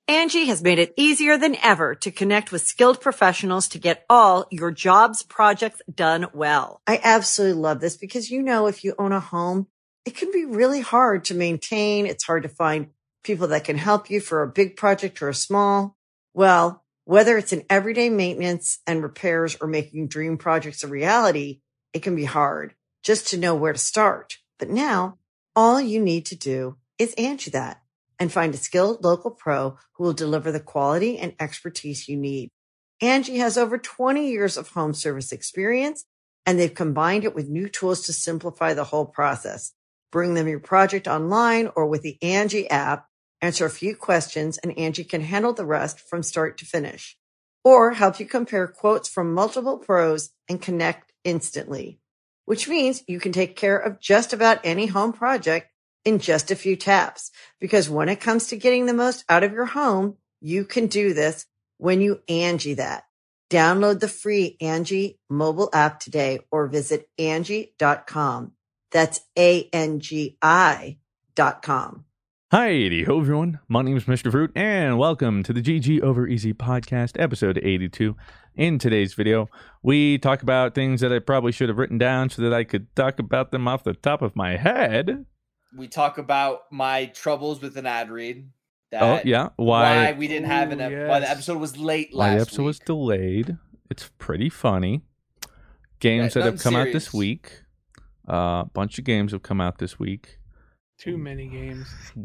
Angie has made it easier than ever to connect with skilled professionals to get all your jobs projects done well. I absolutely love this because, if you own a home, it can be really hard to maintain. It's hard to find people that can help you for a big project or a small. Well, whether it's in everyday maintenance and repairs or making dream projects a reality, it can be hard just to know where to start. But now all you need to do is Angie that and find a skilled local pro who will deliver the quality and expertise you need. Angie has over 20 years of home service experience, and they've combined it with new tools to simplify the whole process. Bring them your project online or with the Angie app, answer a few questions, and Angie can handle the rest from start to finish. Or help you compare quotes from multiple pros and connect instantly, which means you can take care of just about any home project in just a few taps. Because when it comes to getting the most out of your home, you can do this when you Angie that. Download the free Angie mobile app today or visit Angie.com. That's ANGI.com. Hi, ho everyone. My name is Mr. Fruit, and welcome to the GG Over Easy podcast, episode 82. In today's video, we talk about things that I probably should have written down so that I could talk about them off the top of my head. We talk about my troubles with an ad read. Why we didn't have why the episode was late last week. Why the episode was delayed. It's pretty funny. Games that have come out this week. A bunch of games have come out this week. Too many games.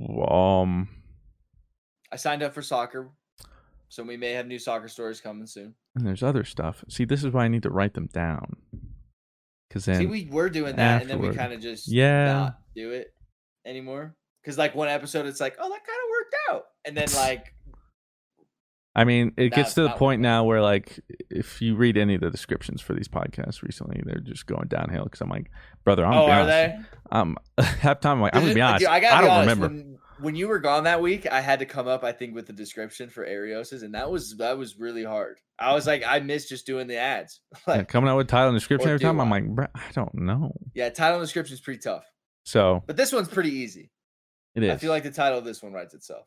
I signed up for soccer, so we may have new soccer stories coming soon. And there's other stuff. See, this is why I need to write them down. Because then we were doing that, and then we kind of just not do it anymore. Because like one episode, it's like, oh, that kind of worked out, and then like, I mean, it gets to the point now where like, if you read any of the descriptions for these podcasts recently, they're just going downhill. Because I'm like, brother, I'm gonna be honest. Half time, I'm like, I'm gonna be honest. Dude, I don't remember. When you were gone that week, I had to come up, I think, with the description for Arios's, and that was really hard. I was like, I miss just doing the ads. Like, coming out with title and description every time. I'm like, bro, I don't know. Yeah, title and description is pretty tough. So, but this one's pretty easy. It is. I feel like the title of this one writes itself.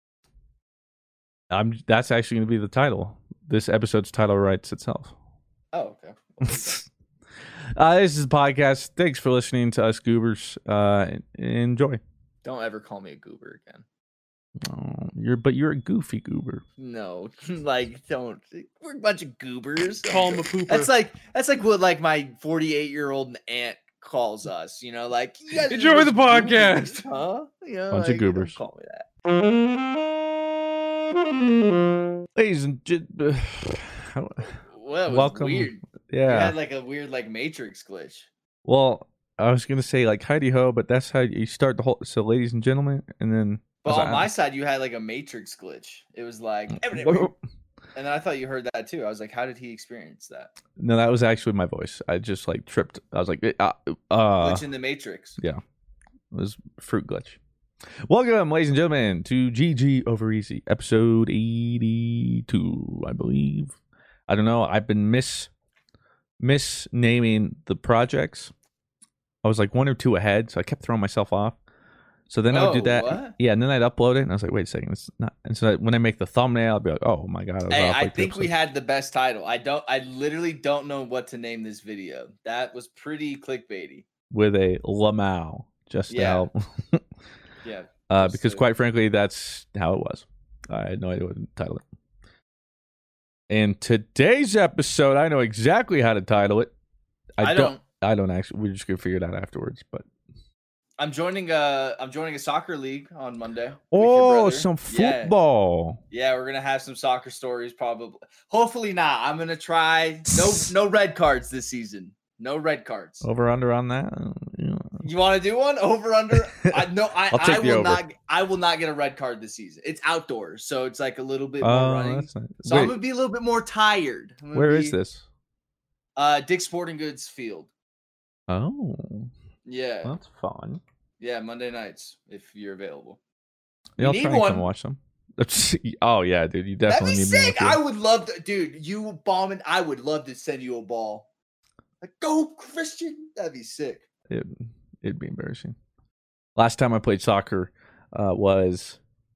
That's actually going to be the title. This episode's title writes itself. Oh, okay. This is a podcast. Thanks for listening to us goobers. Enjoy. Don't ever call me a goober again. Oh, you're a goofy goober. No, like don't. We're a bunch of goobers. Call him a pooper. That's like what like my 48-year-old aunt calls us. You know, like you guys enjoy the podcast, huh? You know, bunch of goobers. Don't call me that. Ladies and welcome. Weird. Yeah, you had like a weird like Matrix glitch. Well, I was gonna say like Heidi Ho, but that's how you start the whole. So, ladies and gentlemen, and then. But on my side, you had like a Matrix glitch. It was like, and then I thought you heard that too. I was like, how did he experience that? No, that was actually my voice. I just like tripped. I was like, glitch in the Matrix. Yeah, it was fruit glitch. Welcome, ladies and gentlemen, to GG Over Easy, episode 82, I believe. I don't know. I've been misnaming the projects. I was like one or two ahead, so I kept throwing myself off. So then I would do that. What? Yeah, and then I'd upload it, and I was like, wait a second, it's not. And so when I make the thumbnail, I'll be like, oh my God. I think we had the best title. I literally don't know what to name this video. That was pretty clickbaity. With a Lamau, just to help. Yeah. Because quite frankly, that's how it was. I had no idea what to title it. In today's episode, I know exactly how to title it. I don't actually. We're just gonna figure it out afterwards, but. I'm joining a soccer league on Monday. Oh, some football. Yeah, we're gonna have some soccer stories probably. Hopefully not. I'm gonna try no red cards this season. No red cards. Over under on that? Yeah. You want to do one? Over under? I will not get a red card this season. It's outdoors, so it's like a little bit more running. Nice. So I'm gonna be a little bit more tired. Where is this? Dick's Sporting Goods Field. Oh. Yeah. That's fun. Yeah, Monday nights if you're available. Yeah, I'll try and come watch them. Oh yeah, dude, you definitely need sick. I would love to, dude. You bombing? I would love to send you a ball. Like, go Christian. That'd be sick. It'd be embarrassing. Last time I played soccer was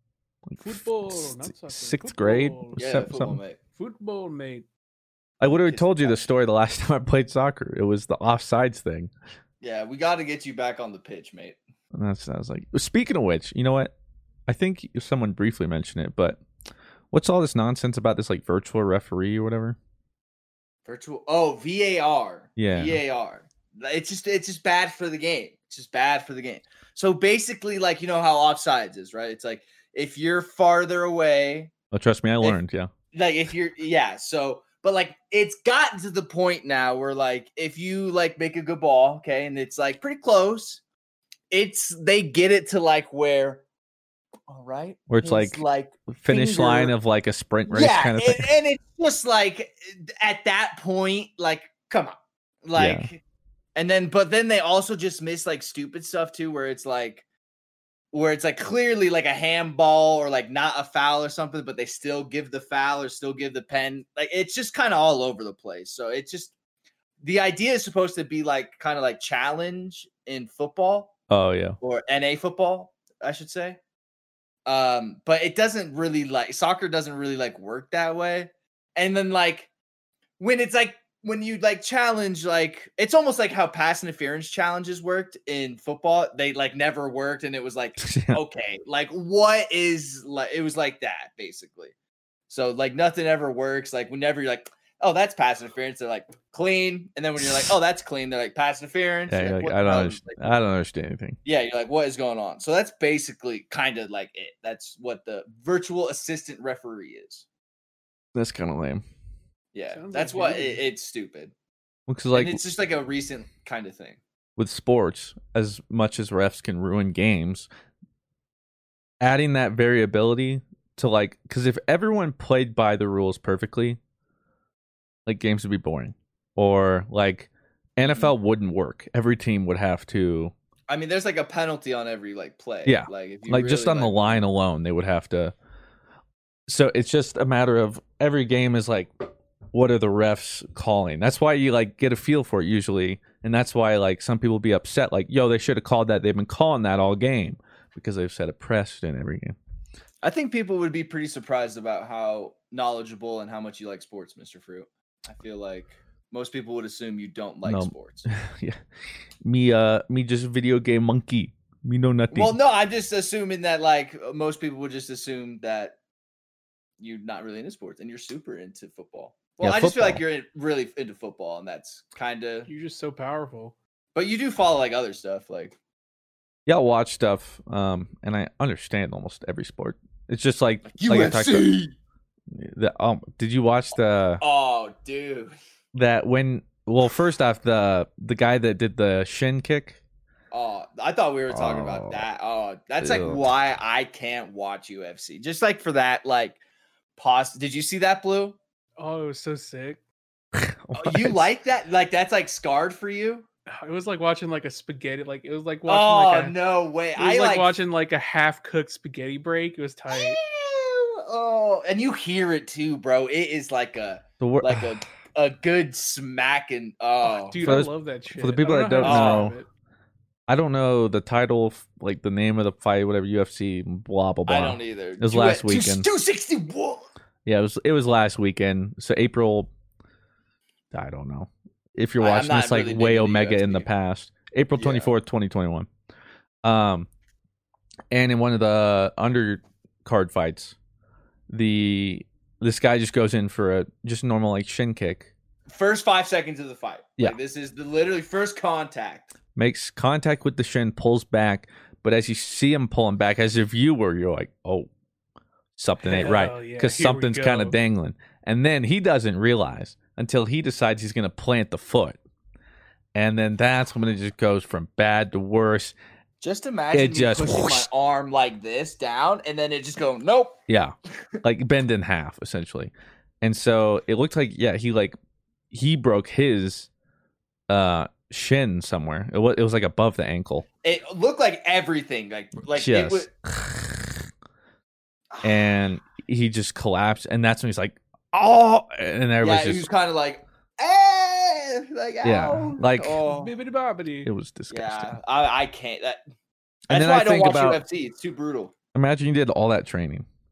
Football, not soccer. Sixth grade. Yeah, football, mate. Football, mate. I literally told you the story the last time I played soccer. It was the offsides thing. Yeah, we got to get you back on the pitch, mate. And I was like, speaking of which, you know what? I think someone briefly mentioned it, but what's all this nonsense about this like virtual referee or whatever? VAR. Yeah. VAR. It's just bad for the game. It's just bad for the game. So basically, like, you know how offsides is, right? It's like if you're farther away. Oh, trust me, I learned. Yeah. Like if you're, yeah. So, but like it's gotten to the point now where like if you like make a good ball, okay, and it's like pretty close, they get it to like where. All right. Where it's like finish line of like a sprint race kind of thing. And it's just like at that point, like, come on. Like, but then they also just miss like stupid stuff too, where it's like clearly like a handball or like not a foul or something, but they still give the foul or still give the pen. Like, it's just kind of all over the place. So it's just, the idea is supposed to be like kind of like challenge in football. Oh, yeah. Or NA football, I should say. But it doesn't really like soccer doesn't really like work that way. And then like when it's like when you like challenge, like it's almost like how pass interference challenges worked in football. They like never worked, and it was like okay, like what is like it was like that basically. So like nothing ever works. Like whenever you're like, oh, that's pass interference, they're like clean, and then when you're like, oh, that's clean, they're like pass interference. Yeah, like, I don't understand anything. Yeah, you're like, what is going on? So that's basically kind of like it. That's what the virtual assistant referee is. That's kind of lame. Yeah, that's like what it's stupid. Looks like and it's just like a recent kind of thing. With sports, as much as refs can ruin games, adding that variability to like, because if everyone played by the rules perfectly, like games would be boring, or like NFL wouldn't work. Every team would have to. I mean, there's like a penalty on every like play. Yeah, like if you like really, just on the line alone, they would have to. So it's just a matter of every game is like, what are the refs calling? That's why you like get a feel for it usually, and that's why like some people be upset, like, yo, they should have called that. They've been calling that all game because they've set a precedent every game. I think people would be pretty surprised about how knowledgeable and how much you like sports, Mr. Fruit. I feel like most people would assume you don't like sports. Yeah, me just video game monkey. Me know nothing. Well, no, I'm just assuming that like most people would just assume that you're not really into sports and you're super into football. Well, yeah, I just feel like you're really into football, and that's kind of you're just so powerful. But you do follow like other stuff, like yeah, I'll watch stuff, and I understand almost every sport. It's just like UFC. Did you watch the? Oh, dude. That first off, the guy that did the shin kick. Oh, I thought we were talking about that. Oh, that's like why I can't watch UFC. Just like for that, like, Did you see that, Blue? Oh, it was so sick. You like that? Like that's like scarred for you? It was like watching like a spaghetti. Like it was like watching. No way! It was like watching like a half-cooked spaghetti break. It was tight. Oh, and you hear it too, bro. It is like a good smack and dude, I love that shit. For the people that don't know, I don't know the title, like the name of the fight, whatever, UFC, blah blah blah. I don't either. It was last weekend. 261. Yeah, it was last weekend. So April, I don't know if you're watching this like really way Omega in the past. April 24th, 2021. And in one of the undercard fights, this guy just goes in for a just normal like shin kick. First 5 seconds of the fight. Yeah, like, this is literally first contact. Makes contact with the shin, pulls back, but as you see him pulling back, as a viewer, you're like, oh, something ain't right, because something's kind of dangling. And then he doesn't realize until he decides he's going to plant the foot. And then that's when it just goes from bad to worse. Just imagine me pushing my arm like this down, and then it just go, nope. Yeah, like bend in half, essentially. And so it looked like, he broke his shin somewhere. It was like above the ankle. It looked like everything. Like yes. It was... And he just collapsed, and that's when he's like, "Oh!" And everybody's he was kind of like, "Eh!" Like, yeah, like, bibbidi-bobbidi. It was disgusting. Yeah, I can't. That's why I don't watch UFC. It's too brutal. Imagine you did all that training,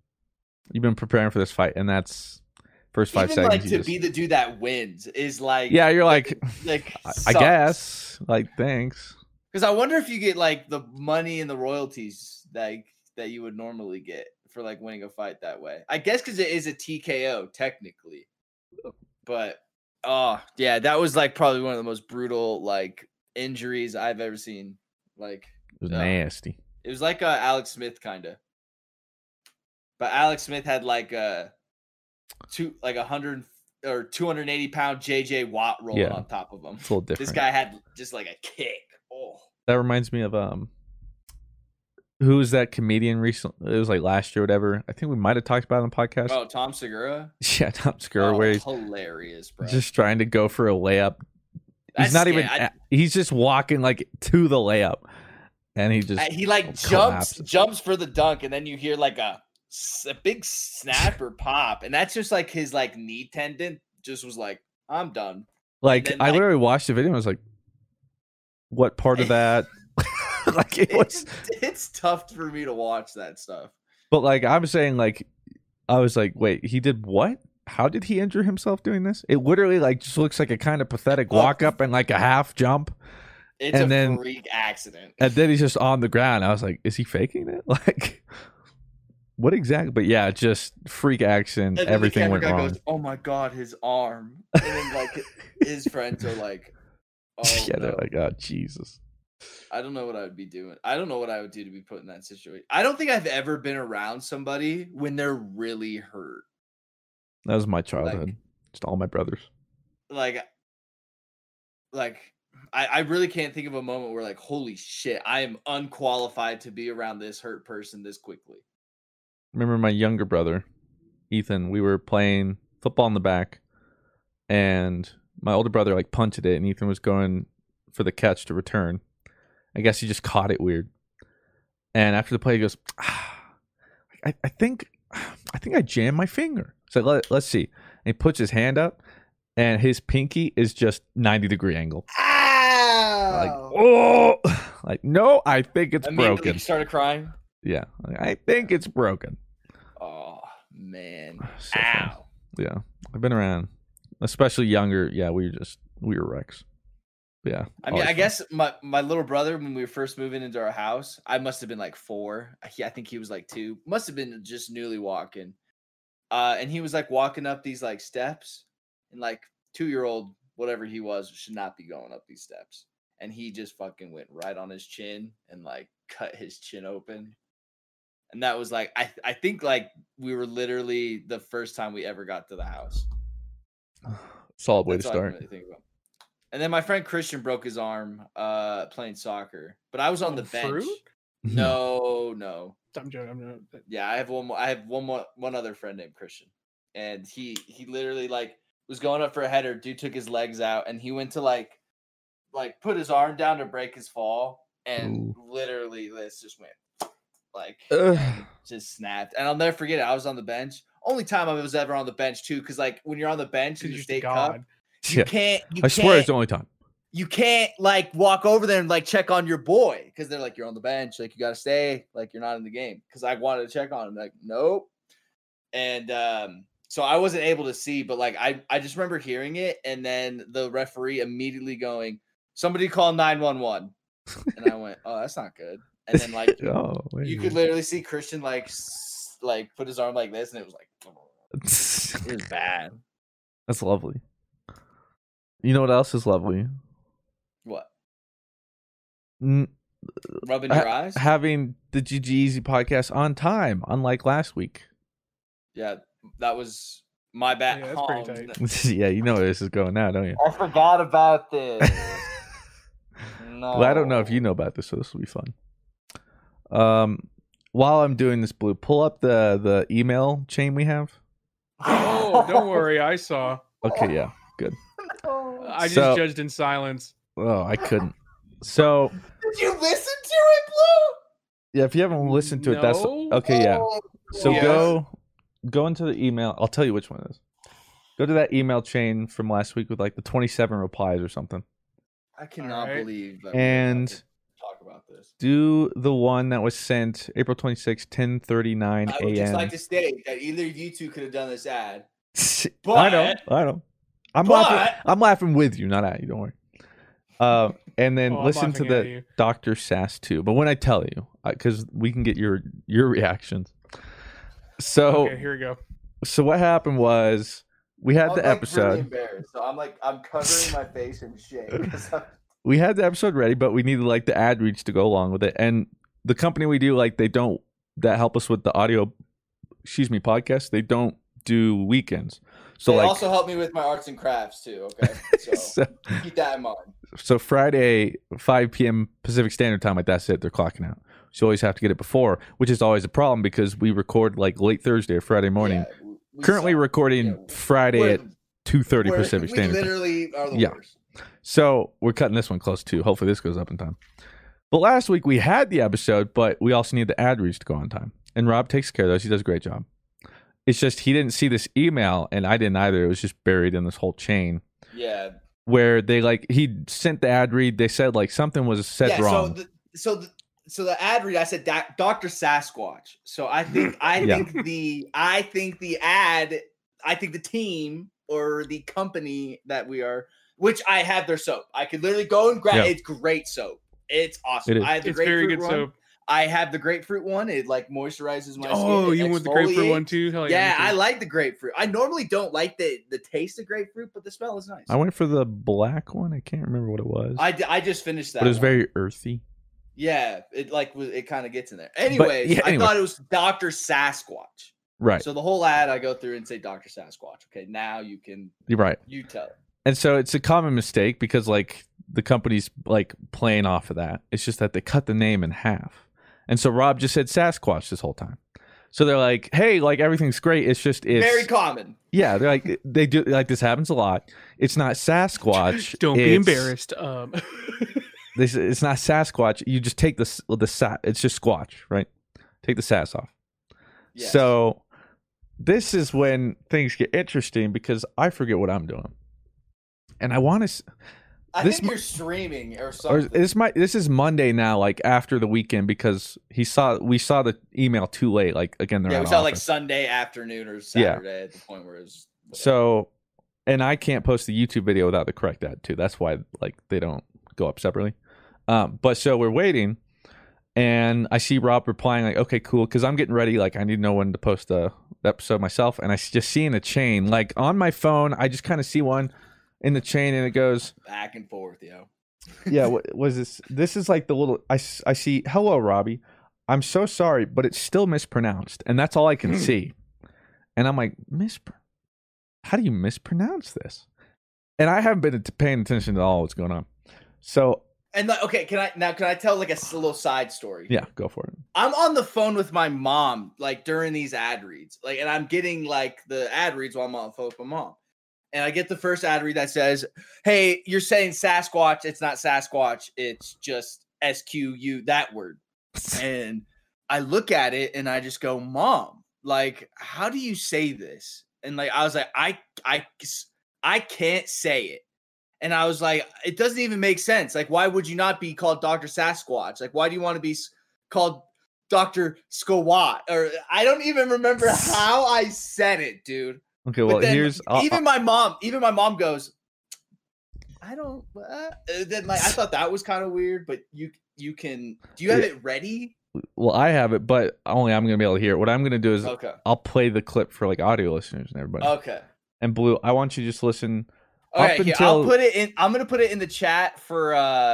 You've been preparing for this fight, and that's first 5 Even seconds. like to be the dude that wins is like yeah, you're like I sucks. guess like thanks. Because I wonder if you get like the money and the royalties that you would normally get for like winning a fight that way. I guess because it is a TKO technically, but oh yeah, that was like probably one of the most brutal like injuries I've ever seen. Like It was nasty. it was like Alex Smith kind of, but Alex Smith had like a 100 or 280-pound JJ Watt rolling on top of him. It's a little different. This guy had just like a kick. Oh, that reminds me of who was that comedian recently? It was like last year or whatever. I think we might have talked about it on the podcast. Oh, Tom Segura? Yeah, Tom Segura, where he's hilarious, bro. just trying to go for a layup. He's not even. He's just walking like to the layup, and he like jumps for the dunk, and then you hear like a big snap or pop, and that's just like his like knee tendon just was like, I'm done. Like then, I literally watched the video and was like, what part of that? Like it's tough for me to watch that stuff. But like I'm saying, like I was like, wait, he did what? How did he injure himself doing this? It literally like just looks like a kind of pathetic walk up and like a half jump. It's a freak accident. And then he's just on the ground. I was like, is he faking it? Like what exactly? But yeah, just freak accident. Everything went wrong. Goes, oh my god, his arm. And then like his friends are like, oh yeah, they're like, oh Jesus. I don't know what I would be doing. I don't know what I would do to be put in that situation. I don't think I've ever been around somebody when they're really hurt. That was my childhood. Like, just all my brothers. Like I really can't think of a moment where like, holy shit, I am unqualified to be around this hurt person this quickly. Remember my younger brother, Ethan, we were playing football in the back, and my older brother like punted it, and Ethan was going for the catch to return. I guess he just caught it weird. And after the play, he goes, I think I jammed my finger. So let's see. And he puts his hand up, and his pinky is just 90-degree angle. Ow! Like, oh! Like, no, I think it's broken. You started crying? Yeah. I think it's broken. Oh, man. So ow. Fun. Yeah. I've been around. Especially younger. Yeah, we were wrecks. Yeah. I mean, I guess my little brother, when we were first moving into our house, I must have been like 4. I think he was like 2. Must have been just newly walking. And he was like walking up these like steps, and like 2-year-old, whatever he was, should not be going up these steps. And he just fucking went right on his chin and like cut his chin open. And that was like, I think like we were literally the first time we ever got to the house. Solid way to start. Really think about. And then my friend Christian broke his arm playing soccer, but I was on the bench. Fruit? No. I'm joking. Yeah, I have one more. I have one other friend named Christian, and he literally like was going up for a header. Dude took his legs out, and he went to like put his arm down to break his fall, and literally this just went like just snapped. And I'll never forget it. I was on the bench. Only time I was ever on the bench too, because like when you're on the bench in the state cup, you can't. I swear it's the only time. You can't like walk over there and like check on your boy because they're like, you're on the bench, like you got to stay, like you're not in the game. Because I wanted to check on him, like nope. And so I wasn't able to see, but like I just remember hearing it, and then the referee immediately going, somebody call 911, and I went, oh, that's not good. And then like you could literally see Christian like put his arm like this, and it was like it was bad. That's lovely. You know what else is lovely? What? Rubbing your eyes? Having the GG Easy podcast on time, unlike last week. Yeah, that was my bad. Yeah, that's pretty tight. Yeah, you know where this is going now, don't you? I forgot about this. No. Well, I don't know if you know about this, so this will be fun. While I'm doing this, Blue, pull up the email chain we have. Oh, don't worry, I saw. Okay, yeah, good. I just judged in silence. Oh, I couldn't. So did you listen to it, Blue? Yeah, if you haven't listened to it, that's okay. Yeah. So go into the email. I'll tell you which one it is. Go to that email chain from last week with like the 27 replies or something. I cannot believe that. And talk about this. Do the one that was sent April 26, 10:39 a.m. I would just like to state that either of you two could have done this ad. I know. I'm laughing with you, not at you. Don't worry. And then I'm listen to laughing at the you. Dr. Sass 2. But when I tell you, because we can get your reactions. So, Okay, here we go. so what happened was we had I'm the really episode. embarrassed. So I'm covering my face in shame. We had the episode ready, but we needed like the ad reads to go along with it. And the company we do, like that help us with the audio, podcast. They don't do weekends. So they like also help me with my arts and crafts too. Okay, so keep that in mind. So Friday, 5 p.m. Pacific Standard Time, like that's it. They're clocking out. So you always have to get it before, which is always a problem because we record like late Thursday or Friday morning. Yeah, we Currently suck. recording Yeah, Friday at 2:30 we're- Pacific we Standard Time. literally are the Yeah. worst. So we're cutting this one close too. Hopefully this goes up in time. But last week we had the episode, but we also need the ad reads to go on time. And Rob takes care of those. He does a great job. It's just he didn't see this email, and I didn't either. It was just buried in this whole chain Yeah. where they like he sent the ad read. They said like something was said wrong. So the ad read, I said Dr. Sasquatch. So I think the team or the company that we are, which I have their soap. I could literally go and grab. Yeah. It's great soap. It's awesome. It is. I have the It's very grapefruit good one. soap. I have the grapefruit one. It like moisturizes my skin. Oh, It you want the grapefruit exfoliates. one too? Hell Yeah, me too. I like the grapefruit. I normally don't like the taste of grapefruit, but the smell is nice. I went for the black one. I can't remember what it was. I just finished that. but it was one. very earthy. Yeah, it kind of gets in there. Anyways, yeah, I anyway. thought it was Dr. Sasquatch. Right. So the whole ad, I go through and say Dr. Sasquatch. Okay, now you You're right. tell it. And so it's a common mistake because like the company's like playing off of that. It's just that they cut the name in half. And so Rob just said Sasquatch this whole time. So they're like, hey, like everything's great. It's Very common. yeah. They're like they do like this happens a lot. It's not Sasquatch. Don't be it's- embarrassed. It's not Sasquatch. You just take the it's just Squatch, right? Take the sass off. Yes. So this is when things get interesting because I forget what I'm doing, and I want to. I this think you're streaming or Or something. this is Monday now, like after the weekend, because we saw the email too late. Like again, they're Yeah, out we of saw like office. Sunday afternoon or Saturday at the point where it was. So, and I can't post the YouTube video without the correct ad too. That's why like they don't go up separately. But so we're waiting, and I see Rob replying like, "Okay, cool," because I'm getting ready. Like I need to know when to post the episode myself, and I just see in a chain, like on my phone, I just kind of see one in the chain, and it goes back and forth, yo. yeah, what was this? This is like the little I see. Hello, Robbie. I'm so sorry, but it's still mispronounced, and that's all I can see. And I'm like, how do you mispronounce this? And I haven't been paying attention to all what's going on. So And like, okay, can I tell like a little side story? yeah, go for it. I'm on the phone with my mom like during these ad reads, like, and I'm getting like the ad reads while I'm on the phone with my mom. And I get the first ad read that says, "Hey, you're saying Sasquatch. It's not Sasquatch. It's just SQU, that word." And I look at it and I just go, "Mom, like, how do you say this?" And like, I was like, I can't say it. And I was like, it doesn't even make sense. Like, why would you not be called Dr. Sasquatch? Like, why do you want to be called Dr. Skawat? Or I don't even remember how I said it, dude. Okay, well, But then here's even my mom goes, I don't. Then like I thought that was kind of weird, but do you have it ready? well, I have it, but only I'm gonna be able to hear it. What I'm gonna do is Okay. I'll play the clip for like audio listeners and everybody. Okay. And Blue, I want you to just listen. All right, Up here, until- I'll put it in. I'm gonna put it in the chat for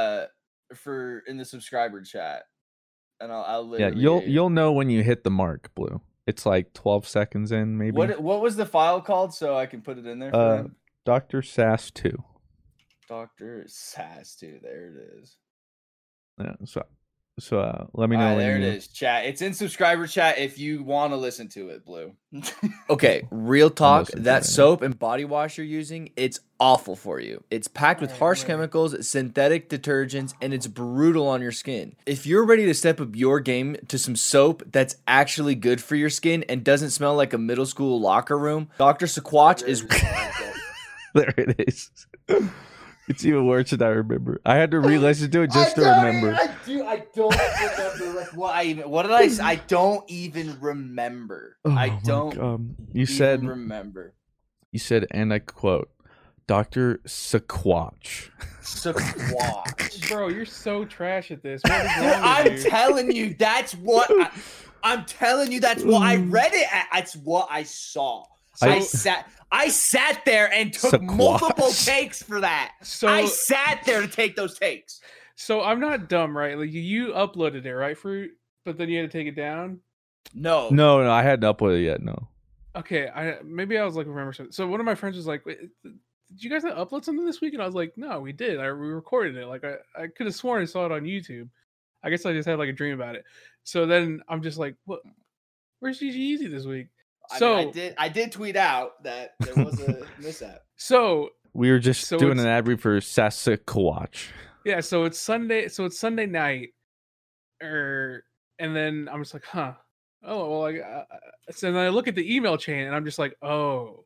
in the subscriber chat, and I'll Yeah, literally. you'll know when you hit the mark, Blue. It's like 12 seconds in, maybe. What was the file called so I can put it in there? For him? Dr. Sass 2. Dr. Sass 2. There it is. Yeah, so let me know All right, when there you... it is, chat. It's in subscriber chat if you want to listen to it, Blue. Okay, real talk. listening to That it. soap and body wash you're using, it's awful for you. It's packed with harsh chemicals, synthetic detergents, and it's brutal on your skin. If you're ready to step up your game to some soap that's actually good for your skin and doesn't smell like a middle school locker room, Dr. Squatch is... There it is. It's even worse than I remember. I had to re-listen to it just to remember. I don't remember like what did I say? I don't even remember. Oh I my don't God. You even said, remember. you said, and I quote, Dr. Sequatch. Squatch. Bro, you're so trash at this. What is Dude, wrong I'm with you? telling you, that's what I'm telling you. That's what I read it. That's what I saw. I sat there and took Squatch. multiple takes for that. So I sat there to take those takes. So I'm not dumb, right? Like you uploaded it, right, Fruit? But then you had to take it down. No. No, I hadn't uploaded it yet. No. Okay, maybe I was like remember something. So one of my friends was like, "Wait, did you guys not upload something this week?" And I was like, "No, we did. We recorded it. Like I could have sworn I saw it on YouTube. I guess I just had like a dream about it." So then I'm just like, "What? Where's GG Easy this week?" I did tweet out that there was a mishap. So We were just So doing it's- an ad read for Sasquatch. yeah, so it's Sunday. So it's Sunday night, and then I'm just like, "Huh? Oh well." So then I look at the email chain, and I'm just like, "Oh."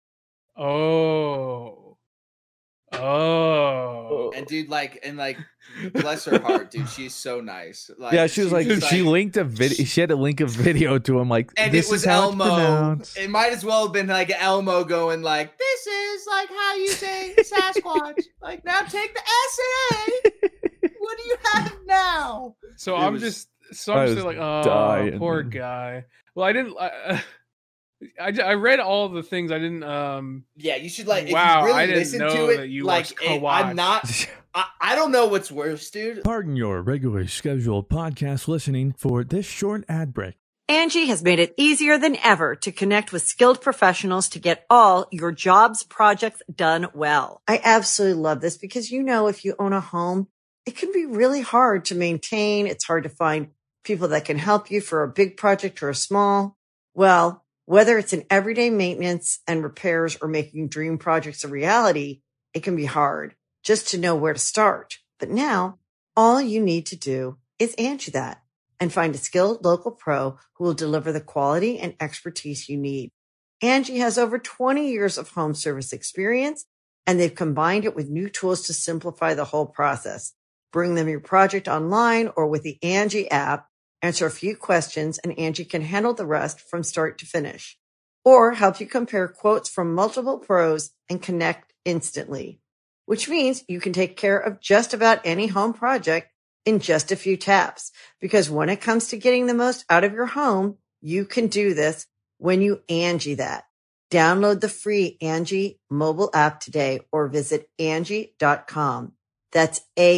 And dude, bless her heart, dude. She's so nice. Like, Yeah, she was like, just she linked a video. She had to link a video to him. Like, and this it was is how it's Elmo. pronounced. It might as well have been like Elmo going like, "This is like how you say Sasquatch." Like, now take the S and A. What do you have now? So It I'm was- just I just was like, oh, dying. poor guy. Well, I didn't. I read all the things. I didn't. Yeah, you should like. Wow, if you really I didn't listen know to it, that you like, watched Co-watch. I'm not. I don't know what's worse, dude. Pardon your regularly scheduled podcast listening for this short ad break. Angie has made it easier than ever to connect with skilled professionals to get all your jobs projects done well. I absolutely love this because, if you own a home, it can be really hard to maintain. It's hard to find people that can help you for a big project or a small. Well, whether it's in everyday maintenance and repairs or making dream projects a reality, it can be hard just to know where to start. But now all you need to do is Angie that and find a skilled local pro who will deliver the quality and expertise you need. Angie has over 20 years of home service experience, and they've combined it with new tools to simplify the whole process. Bring them your project online or with the Angie app, answer a few questions, and Angie can handle the rest from start to finish. Or help you compare quotes from multiple pros and connect instantly, which means you can take care of just about any home project in just a few taps. Because when it comes to getting the most out of your home, you can do this when you Angie that. Download the free Angie mobile app today or visit Angie.com. That's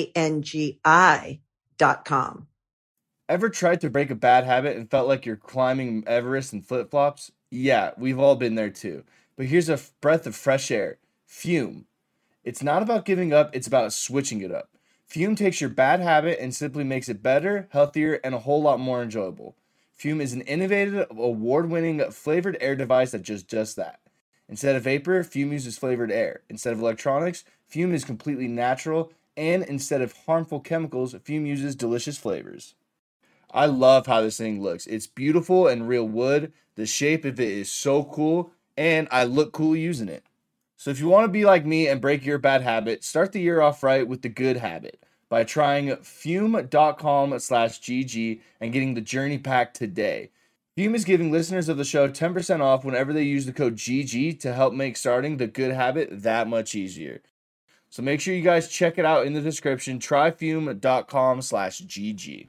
ANGI.com. Ever tried to break a bad habit and felt like you're climbing Everest in flip-flops? Yeah, we've all been there too. But here's a breath of fresh air. Fume. It's not about giving up, it's about switching it up. Fume takes your bad habit and simply makes it better, healthier, and a whole lot more enjoyable. Fume is an innovative, award-winning flavored air device that does that. Instead of vapor, Fume uses flavored air. Instead of electronics, Fume is completely natural. And instead of harmful chemicals, Fume uses delicious flavors. I love how this thing looks. It's beautiful and real wood. The shape of it is so cool, and I look cool using it. So if you want to be like me and break your bad habit, start the year off right with the good habit by trying fume.com/GG and getting the journey pack today. Fume is giving listeners of the show 10% off whenever they use the code GG to help make starting the good habit that much easier. So make sure you guys check it out in the description. Try fume.com/GG.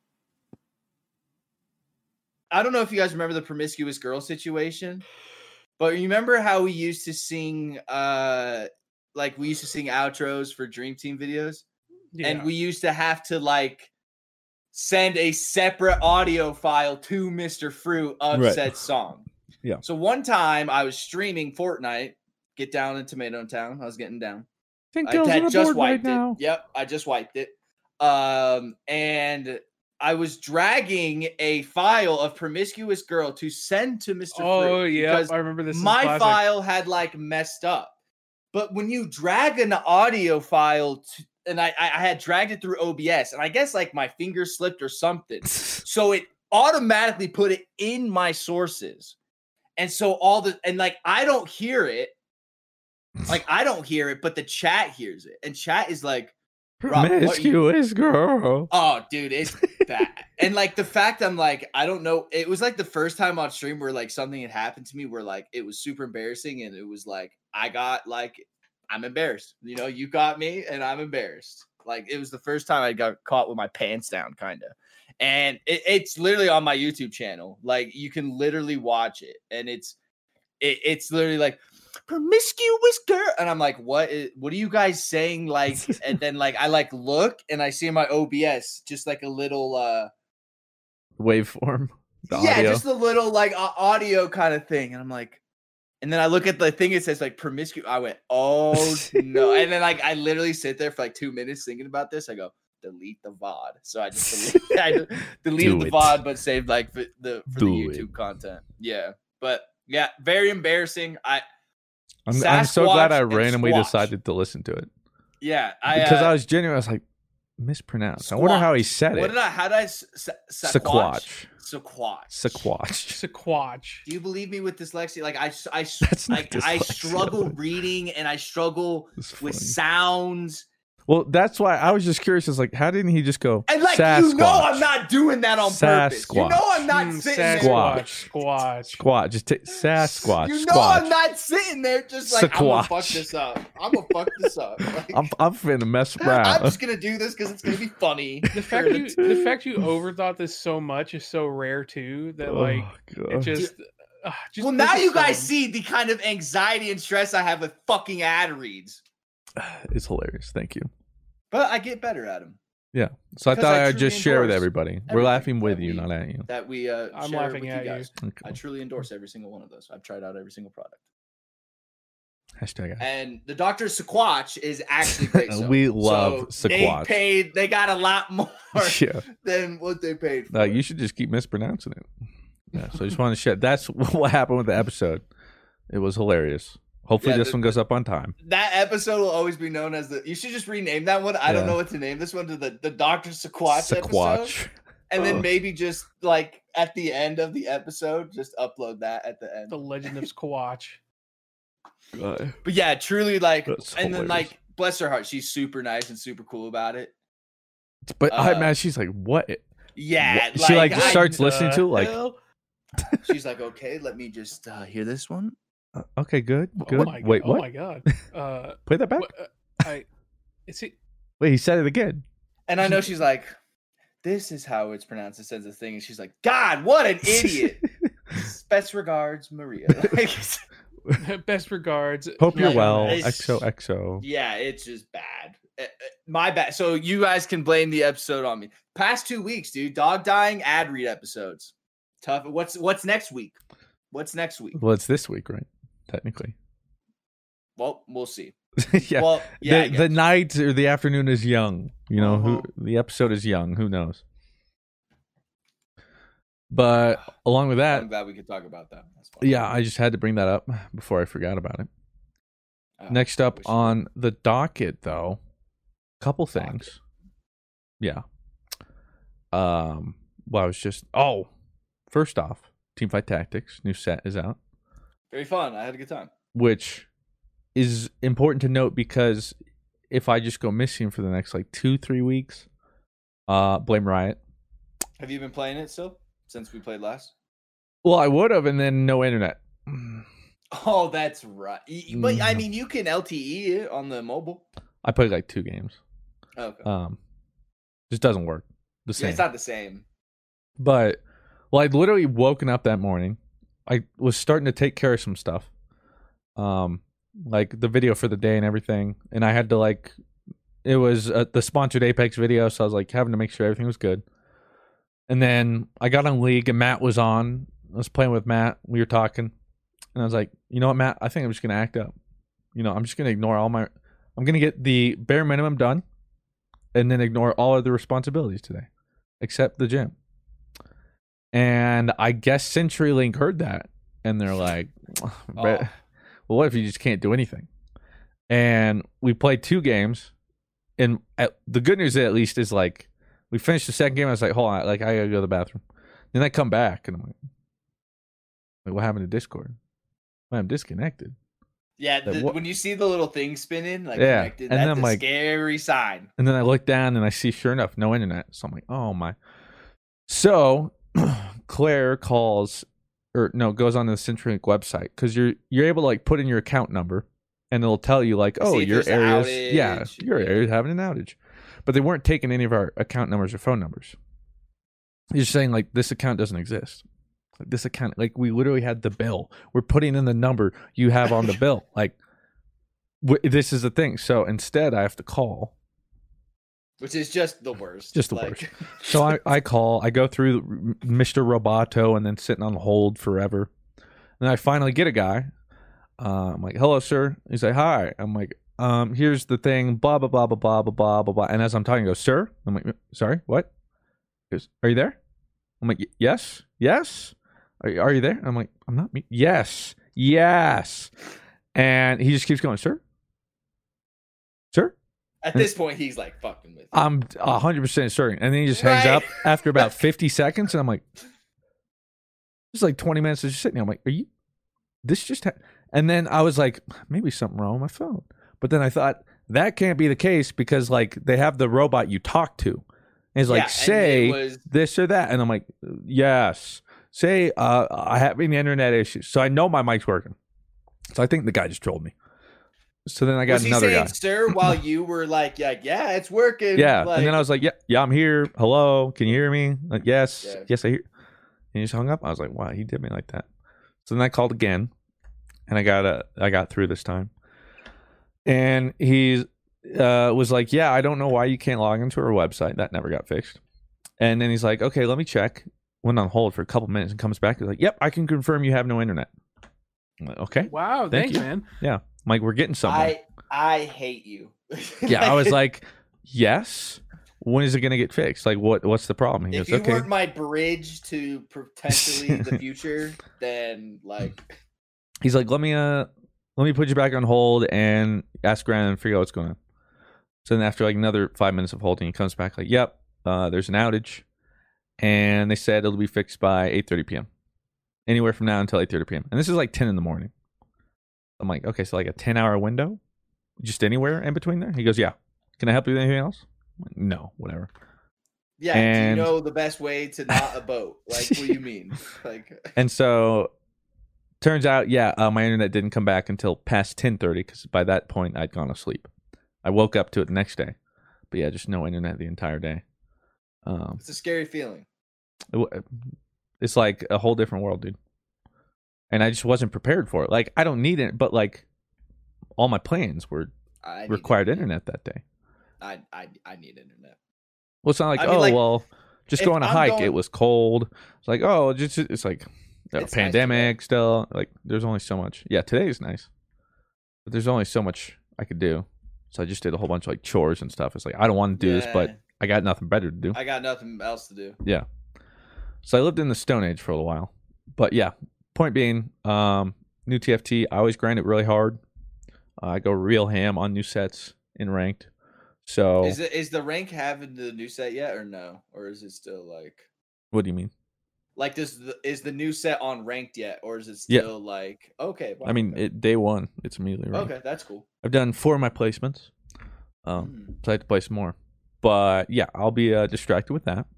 I don't know if you guys remember the promiscuous girl situation, but remember how we used to sing, we used to sing outros for Dream Team videos, Yeah. and we used to have to send a separate audio file to Mr. Fruit of Right. said song. Yeah. So one time I was streaming Fortnite, get down in Tomato Town. I was getting down. I had just wiped it. Yep, I just wiped it. And I was dragging a file of promiscuous girl to send to Mr. Oh Fruit yeah, because I remember this. is my classic. file had messed up. But when you drag an audio file and I had dragged it through OBS, and I guess my finger slipped or something. So it automatically put it in my sources. And so I don't hear it. Like I don't hear it, but the chat hears it, and chat is like, Rob, promiscuous girl. oh, dude, it's bad. And like the fact I'm like, I don't know. It was like the first time on stream where like something had happened to me where like it was super embarrassing, and it was like I'm embarrassed. You know, you got me, and I'm embarrassed. Like it was the first time I got caught with my pants down, kind of. And it's literally on my YouTube channel. Like you can literally watch it, and it's literally like promiscuous girl, and I'm like, what are you guys saying? Like, and then like I like look and I see in my OBS just like a little waveform. Audio. Just a little like audio kind of thing, and I'm like, and then I look at the thing, it says like promiscuous. I went, oh no, and then like I literally sit there for like 2 minutes thinking about this. I go, delete the VOD. So I just deleted the VOD, but saved like for the YouTube content. Yeah, but yeah, very embarrassing. I'm so glad I randomly decided to listen to it. Yeah, because I was genuine. I was like, mispronounced. I wonder how he said it. How did I Sequatch. Do you believe me with dyslexia? Like I struggle reading, and I struggle with sounds. Well, that's why I was just curious. It's like, how didn't he just go? And like, Sasquatch. You know, I'm not doing that on purpose. You know, I'm not sitting there. Squatch. Just take Sasquatch. You know, I'm not sitting there just like I'm gonna fuck this up. I'm gonna fuck this up. Like, I'm finna mess around. I'm just gonna do this because it's gonna be funny. The fact you overthought this so much is so rare too. That like it just. Well, now you guys see the kind of anxiety and stress I have with fucking ad reads. It's hilarious. Thank you. But I get better at them. Yeah. So I thought I'd just share with everybody. We're laughing with you, not at you. That we I'm laughing at you guys. Okay. I truly endorse every single one of those. I've tried out every single product. Hashtag. And the Dr. Sequatch is actually great. We love Sequatch. They got a lot more than what they paid for. You should just keep mispronouncing it. Yeah. So I just want to share. That's what happened with the episode. It was hilarious. Hopefully this one goes up on time. That episode will always be known as you should just rename that one. I don't know what to name this one, to the Dr. Sequatch episode. And then maybe just like at the end of the episode, just upload that at the end. The Legend of Squatch. But yeah, truly like, and then like, bless her heart, she's super nice and super cool about it. But I imagine she's like, what? Yeah. What? She like starts listening to like. She's like, okay, let me just hear this one. Okay, good. Wait, what? Oh my god! Play that back. Wait, he said it again. And I know she's like, "This is how it's pronounced." It says the thing, and she's like, "God, what an idiot!" Best regards, Maria. Best regards. Hope you're well. XOXO. Yeah, it's just bad. My bad. So you guys can blame the episode on me. Past 2 weeks, dude. Dog dying ad read episodes. Tough. What's next week? What's next week? Well, it's this week, right? Technically. Well, we'll see. Yeah. Well, yeah. The night or the afternoon is young. You know, the episode is young. Who knows? But along with that, I'm glad we could talk about that. Yeah, I just had to bring that up before I forgot about it. Next up on the docket, though, couple things. Yeah. Well, I was just first off, Teamfight Tactics new set is out. Very fun. I had a good time. Which is important to note because if I just go missing for the next like 2-3 weeks, blame Riot. Have you been playing it still since we played last? Well, I would have, and then no internet. Oh, that's right. But I mean, you can LTE it on the mobile. I played like 2 games. Okay. Just doesn't work the same. Yeah, it's not the same. But I'd literally woken up that morning. I was starting to take care of some stuff, like the video for the day and everything. And I had to it was the sponsored Apex video, so I was like having to make sure everything was good. And then I got on League, and Matt was on. I was playing with Matt. We were talking, and I was like, you know what, Matt? I think I'm just gonna act up. You know, I'm just gonna ignore I'm gonna get the bare minimum done, and then ignore all other responsibilities today, except the gym. And I guess CenturyLink heard that, and they're like, well, what if you just can't do anything? And we played 2 games, and the good news at least is like, we finished the second game, I was like, hold on, like I gotta go to the bathroom. Then I come back, and I'm like what happened to Discord? I'm disconnected. Yeah, What- when you see the little thing spinning, like Yeah, connected, and then that's I'm a like- scary sign. And then I look down and I see, sure enough, no internet. So I'm like, oh my. So Claire calls, or no, goes on the CenturyLink website because you're able to like put in your account number, and it'll tell you like, oh, See if your there's an area's outage. your Yeah. area's having an outage, but they weren't taking any of our account numbers or phone numbers. You're saying like this account doesn't exist. Like this account, like we literally had the bill. We're putting in the number you have on the bill. Like this is the thing. So instead, I have to call. Which is just the worst. Just the worst. So I call, I go through Mr. Roboto and then sitting on hold forever. And I finally get a guy. I'm like, hello, sir. He's like, hi. I'm like, here's the thing, blah, blah, blah, blah, blah, blah, blah, blah, blah. And as I'm talking, he goes, sir? I'm like, sorry, what? He goes, are you there? I'm like, yes, yes. Are you there? I'm like, I'm not me. Yes, yes. And he just keeps going, sir? Sir? At this point, he's like fucking with you. I'm 100% certain. And then he just hangs up after about 50 seconds. And I'm like, it's like 20 minutes of just sitting there. I'm like, are you, this just, and then I was like, maybe something wrong with my phone. But then I thought, that can't be the case because like they have the robot you talk to. And it's like, Yeah, and say it was- this or that. And I'm like, yes. Say, I have any internet issues. So I know my mic's working. So I think the guy just trolled me. So then I got Was he another saying, guy. sir, while you were like, yeah, it's working. Yeah, Like, and then I was like, yeah, I'm here. Hello, can you hear me? Like, yes, Yeah. yes, I hear. And he just hung up. I was like, wow, he did me like that. So then I called again, and I got through this time. And he was like, yeah, I don't know why you can't log into our website. That never got fixed. And then he's like, okay, let me check. Went on hold for a couple minutes and comes back. He's like, yep, I can confirm you have no internet. I'm like, okay, Wow, Thank thanks, you. man. yeah. I'm like, we're getting somewhere. I hate you. Yeah, I was like, yes. When is it gonna get fixed? Like, what's the problem? He if goes, you okay. weren't my bridge to potentially the future, then like, He's like, let me put you back on hold and ask around and figure out what's going on. So then after like another 5 minutes of holding, he comes back like, yep, there's an outage, and they said it'll be fixed by 8:30 p.m. Anywhere from now until 8:30 p.m. And this is like 10 in the morning. I'm like, okay, so like a 10-hour window, just anywhere in between there. He goes, yeah. Can I help you with anything else? I'm like, no, whatever. yeah, And- do you know the best way to not a boat? Like, what do you mean? Like, And so turns out, yeah, my internet didn't come back until past 10:30 because by that point I'd gone to sleep. I woke up to it the next day, but yeah, just no internet the entire day. it's a scary feeling. It's like a whole different world, dude. And I just wasn't prepared for it. Like, I don't need it, but like all my plans were I need required internet that day. I need internet. Well, it's not like, I mean, oh, like, well, just if go on a I'm hike. going- It was cold. It's like, oh, it's like a It's nice pandemic still. Like, there's only so much. Yeah, today is nice, but there's only so much I could do. So I just did a whole bunch of like chores and stuff. It's like, I don't want to do this, but Yeah. I got nothing better to do. I got nothing else to do. Yeah. So I lived in the Stone Age for a little while. But yeah, point being, new TFT, I always grind it really hard. I go real ham on new sets in ranked. So Is the rank having the new set yet or no? Or is it still like what do you mean? like is the new set on ranked yet? Or is it Yeah. still like okay? I mean, okay. day one, it's immediately ranked. Okay, that's cool. I've done 4 of my placements. So I have to play some more. But yeah, I'll be distracted with that.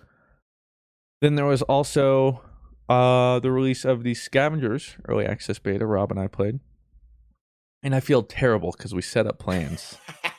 Then there was also the release of the Scavengers early access beta. Rob and I played. And I feel terrible because we set up plans.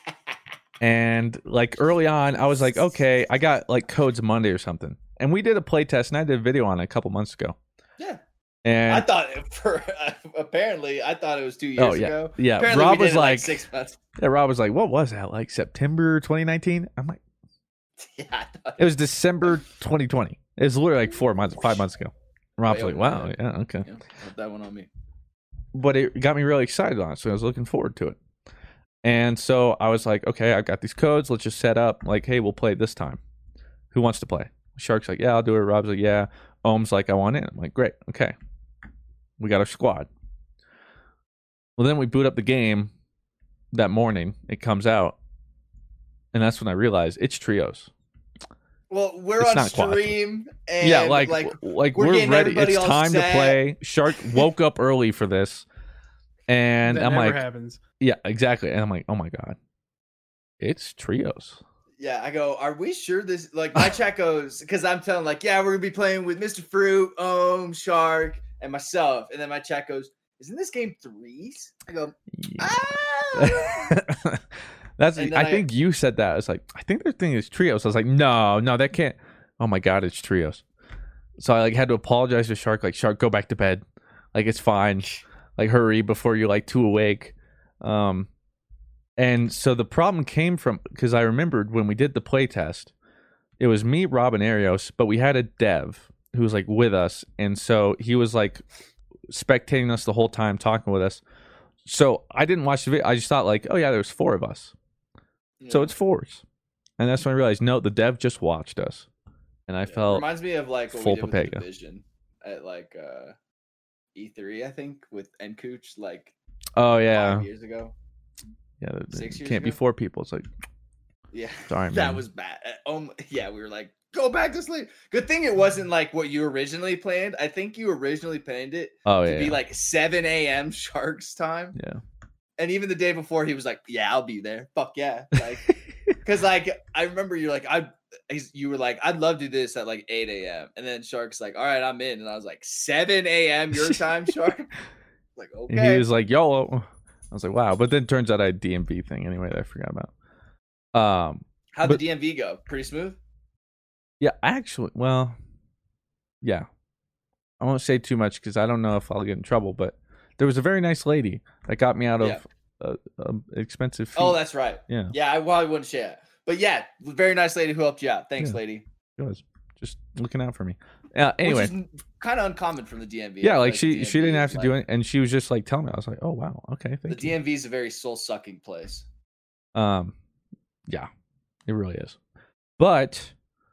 And like early on, I was like, okay, I got like codes Monday or something. And we did a play test and I did a video on it a couple months ago. Yeah. And I thought apparently I thought it was 2 years ago. Yeah. Apparently Rob we did was it like 6 months. yeah, Rob was like, what was that? Like September 2019? I'm like, Yeah, I thought it was December 2020. It was literally like 5 months ago. Rob's Way like, over wow, that. yeah, okay. yeah, put that one on me. But it got me really excited on it, so I was looking forward to it. And so I was like, okay, I've got these codes. Let's just set up. Like, hey, we'll play this time. Who wants to play? Shark's like, yeah, I'll do it. Rob's like, yeah. Ohm's like, I want in. I'm like, great, okay. We got our squad. Well, then we boot up the game that morning. It comes out. And that's when I realized it's trios. Well, we're It's on not quad. stream and Yeah, like we're we're getting ready. everybody It's all time to set. play. Shark woke up early for this. And That I'm never like, happens. yeah, exactly. And I'm like, oh my God, it's trios. Yeah, I go, are we sure this, like, my chat goes, because I'm telling, like, yeah, we're going to be playing with Mr. Fruit, Shark, and myself. And then my chat goes, isn't this game threes? I go, Yeah. ah! That's. And then I think you said that. It's like, I think their thing is trios. I was like, no, that can't. Oh my God, it's trios. So I like had to apologize to Shark. Like, Shark, go back to bed. Like, it's fine. Like, hurry before you're like too awake. And so the problem came from, because I remembered when we did the play test, it was me, Rob, and Arios, but we had a dev who was like with us, and so he was like spectating us the whole time, talking with us. So I didn't watch the video. I just thought like, oh yeah, there's 4 of us. So it's 4s. And that's when I realized, no, the dev just watched us. And I felt reminds me of like what full we did with the Papega. Division at like E3, I think, with Encooch, like oh yeah. 5 years ago. Yeah, 6 years can't be ago? 4 people. It's like, Yeah, sorry, that man. was bad. Yeah, we were like, go back to sleep. Good thing it wasn't like what you originally planned. I think you originally planned it Oh to yeah. be like 7 a.m. Sharks time. Yeah. And even the day before, he was like, yeah, I'll be there. Fuck yeah. Like, because like I remember you're like, you were like, I'd love to do this at like 8 a.m. And then Shark's like, all right, I'm in. And I was like, 7 a.m. your time, Shark? Like, And okay. he was like, YOLO. I was like, wow. But then it turns out I had a DMV thing anyway that I forgot about. How'd but- the DMV go? Pretty smooth? Yeah, actually, well, yeah. I won't say too much because I don't know if I'll get in trouble, but there was a very nice lady that got me out of expensive fee. Oh, that's right. Yeah, Yeah, I probably wouldn't share it. But yeah, very nice lady who helped you out. Thanks, Yeah. lady. it was just looking out for me. Anyway, Which is kind of uncommon from the DMV. yeah, I feel like the she DMV didn't is, have to do it, and she was just like telling me. I was like, oh wow, okay, The thank you. DMV is a very soul sucking place. Yeah, it really is. But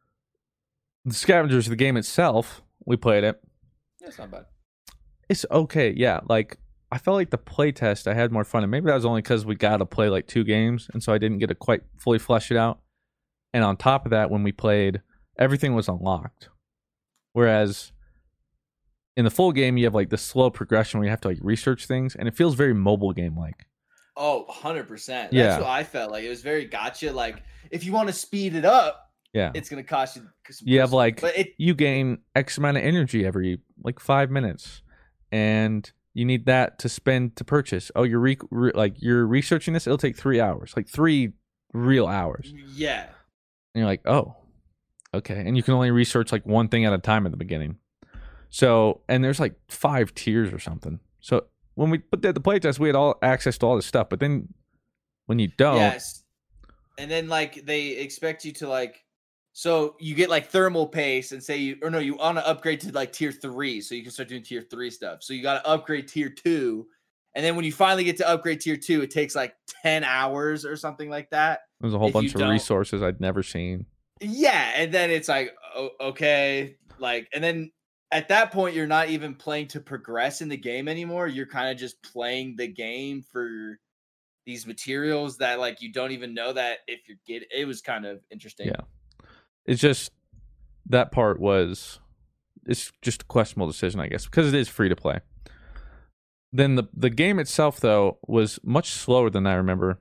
the Scavengers, the game itself, we played it. Yeah, it's not bad. It's okay, yeah. Like I felt like the playtest I had more fun, and maybe that was only because we got to play like 2 games, and so I didn't get to quite fully flesh it out. And on top of that, when we played, everything was unlocked. Whereas in the full game, you have like the slow progression where you have to like research things, and it feels very mobile game like. Oh, 100%. That's Yeah. what I felt like. It was very gotcha. Like, if you want to speed it up, Yeah, it's going to cost you. Some you have personal- like but it, you gain X amount of energy every like 5 minutes, and you need that to spend to purchase. Oh, you're like you're researching this. It'll take 3 hours, like 3 real hours. yeah. And you're like, oh, okay. And you can only research like one thing at a time at the beginning. So, and there's like 5 tiers or something. So when we did the playtest, we had all access to all this stuff. But then when you don't, Yes. And then, like, they expect you to, like, so you get, like, thermal paste and say you want to upgrade to, like, tier 3 so you can start doing tier 3 stuff. So you got to upgrade tier 2. And then when you finally get to upgrade tier 2, it takes, like, 10 hours or something like that. there's a whole if bunch you of don't- resources I'd never seen. Yeah, and then it's like, okay, like, and then at that point, you're not even playing to progress in the game anymore. You're kind of just playing the game for these materials that, like, you don't even know that if you're getting. It was kind of interesting. Yeah. It's just that part it's just a questionable decision, I guess, because it is free to play. Then the game itself, though, was much slower than I remember.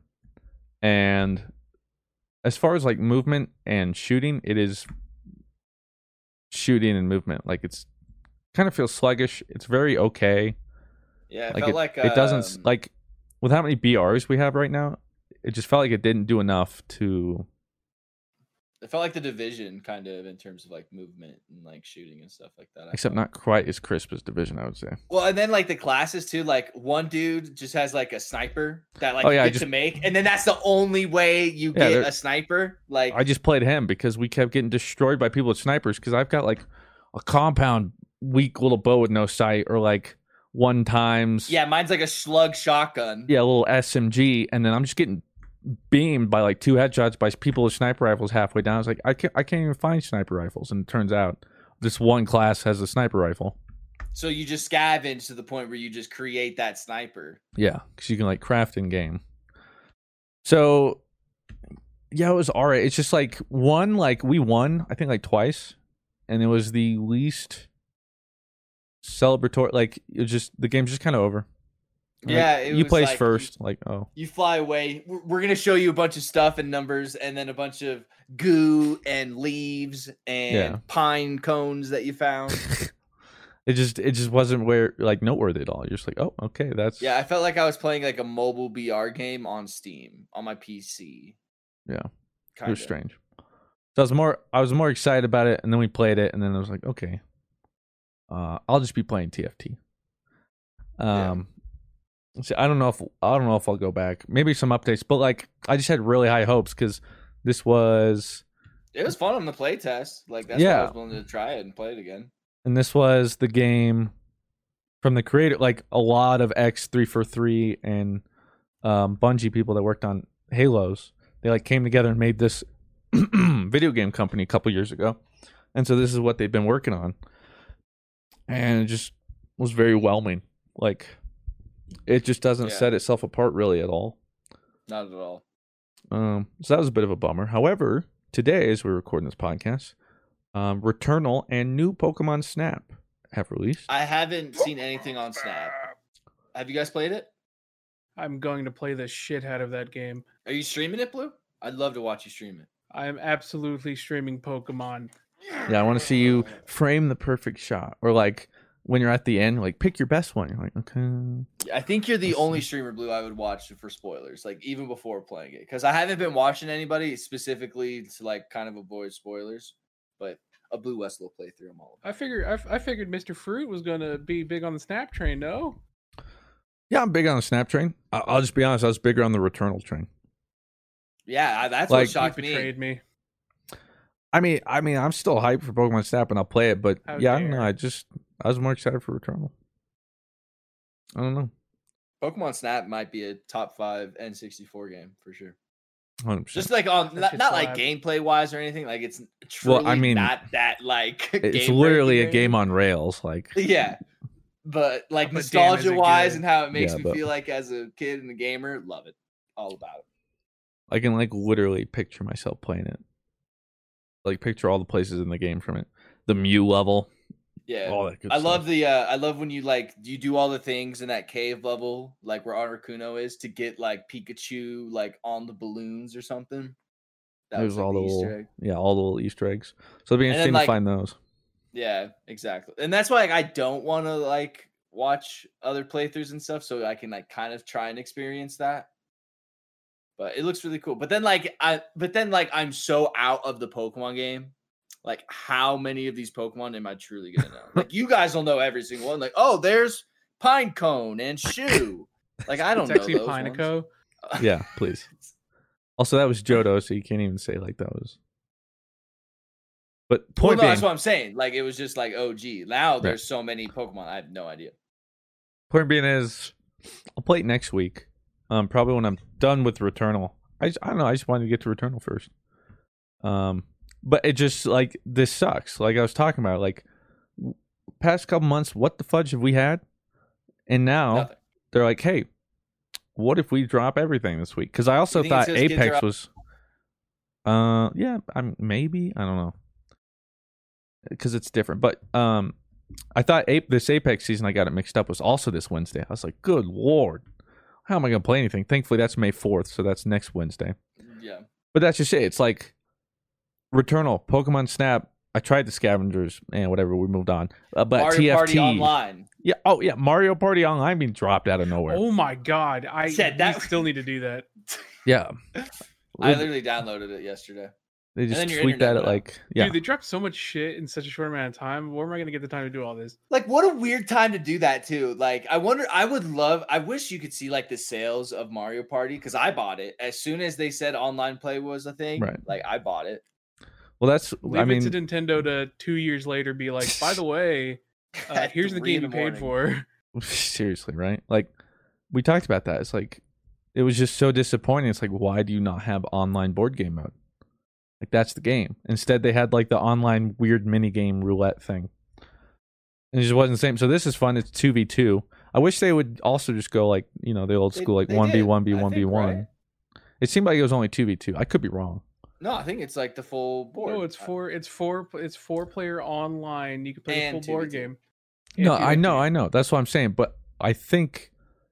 And as far as like movement and shooting, it is shooting and movement. Like it's kind of feels sluggish. It's very okay. Yeah, it Like felt like it doesn't like with how many BRs we have right now, it just felt like it didn't do enough to. It felt like the Division, kind of, in terms of like movement and like shooting and stuff like that. I Except felt. not quite as crisp as Division, I would say. Well, and then like the classes too. Like one dude just has like a sniper that like Oh, yeah, you I get just- to make, and then that's the only way you Yeah, get there- a sniper. Like I just played him because we kept getting destroyed by people with snipers because I've got like a compound weak little bow with no sight or like 1 times. yeah, mine's like a slug shotgun. Yeah, a little SMG, and then I'm just getting beamed by like 2 headshots by people with sniper rifles halfway down. I was like, I can't even find sniper rifles, and it turns out this one class has a sniper rifle. So you just scavenge to the point where you just create that sniper. Yeah, because you can like craft in game. So yeah, it was alright. It's just like we won, I think like twice, and it was the least celebratory. Like it was just the game's just kind of over. Yeah, it you was place like, first. Like, oh, You fly away. We're gonna show you a bunch of stuff and numbers, and then a bunch of goo and leaves and Yeah. pine cones that you found. it just wasn't where like noteworthy at all. You're just like, oh, okay, that's Yeah, I felt like I was playing like a mobile BR game on Steam on my PC. Yeah. It Kinda. was strange. So I was more excited about it, and then we played it, and then I was like, okay, I'll just be playing TFT. So I don't know if I'll go back. Maybe some updates, but like I just had really high hopes because this was It was fun on the play test. Like that's why I was willing to try it and play it again. And this was the game from the creator, like a lot of X343 and Bungie people that worked on Halos. They like came together and made this video game company a couple years ago, and so this is what they've been working on, and it just was very whelming. Like it just doesn't set itself apart really at all. Not at all. So that was a bit of a bummer. However, today as we're recording this podcast, Returnal and new Pokemon Snap have released. I haven't seen anything on Snap. Have you guys played it? I'm going to play the shit out of that game. Are you streaming it, Blue? I'd love to watch you stream it. I am absolutely streaming Pokemon. Yeah, I want to see you frame the perfect shot, or like when you're at the end, like pick your best one. You're like, okay. I think you're the only streamer, Blue, I would watch for spoilers, like even before playing it, because I haven't been watching anybody specifically to like kind of avoid spoilers. But a Blue West will play through them all. I figured Mr. Fruit was gonna be big on the Snap train. No. Yeah, I'm big on the Snap train. I'll just be honest. I was bigger on the Returnal train. Yeah, that's like, what shocked you betrayed me. I mean, I'm still hyped for Pokemon Snap, and I'll play it. But How yeah, I dare. don't know. I was more excited for Returnal. I don't know. Pokemon Snap might be a top 5 N64 game for sure. 100%. Just like on That not shit like slap. gameplay wise or anything. Like it's truly I mean, not that like it's game literally a breaking game on rails. Like Yeah. But like But damn, is it nostalgia wise good. and how it makes Yeah, me but- feel like as a kid and a gamer, love it. All about it. I can like literally picture myself playing it. Like picture all the places in the game from it. The Mew level. Yeah. All that good I stuff. love the I love when you do all the things in that cave level, like where Articuno is, to get like Pikachu like on the balloons or something. That There's like, all the Easter little, egg. yeah, all the little Easter eggs. So it'll be And then, interesting like, to find those. Yeah, exactly. And that's why like, I don't want to like watch other playthroughs and stuff, so I can like kind of try and experience that. But it looks really cool. But then I'm so out of the Pokemon game. Like, how many of these Pokemon am I truly gonna know? Like, you guys will know every single one. Like, oh, there's Pinecone and Shoe. Like, I don't It's know actually those Pineco. ones. Yeah, please. Also, that was Johto, so you can't even say like that was. But Well, point no, being, that's what I'm saying. Like, it was just like, oh, gee. Now there's so many Pokemon. I have no idea. is, I'll play it next week. Probably when I'm done with Returnal. I don't know. I just wanted to get to Returnal first. But it just like this sucks. Like I was talking about, like past couple months, what the fudge have we had? And now Nothing. they're like, hey, what if we drop everything this week? Because I also You think it's thought 'cause kids Apex are was, yeah, maybe I don't know, because it's different. But I thought this Apex season, I got it mixed up, was also this Wednesday. I was like, good lord, how am I gonna play anything? Thankfully, that's May 4th, so that's next Wednesday. Yeah. But that's just it. It's like Returnal, Pokemon Snap. I tried the scavengers and whatever. We moved on. But Mario TFT, Party Online. yeah. Oh yeah, Mario Party Online being dropped out of nowhere. Oh my god! Said that- We still need to do that. Yeah, I literally downloaded it yesterday. they and just then your tweet that internet at went like yeah. Dude, they dropped so much shit in such a short amount of time. Where am I going to get the time to do all this? Like, what a weird time to do that too. Like, I wish you could see like the sales of Mario Party, because I bought it as soon as they said online play was a thing. Right. Like, I bought it. Well, that's Leave I mean, it to Nintendo to 2 years later be like, by the way, At here's the 3 game in you paid morning. for. seriously, right? Like we talked about that. It's like it was just so disappointing. It's like, why do you not have online board game mode? Like that's the game. Instead, they had like the online weird mini game roulette thing. And it just wasn't the same. So this is fun. It's 2v2. I wish they would also just go like, you know, the old school like They 1v1 did, v1 I think, v1. right? It seemed like it was only 2v2. I could be wrong. No, I think it's like the full board. No, it's four player online. You can play And the full board 2v2. game. No, And I 2v2. know. That's what I'm saying. But I think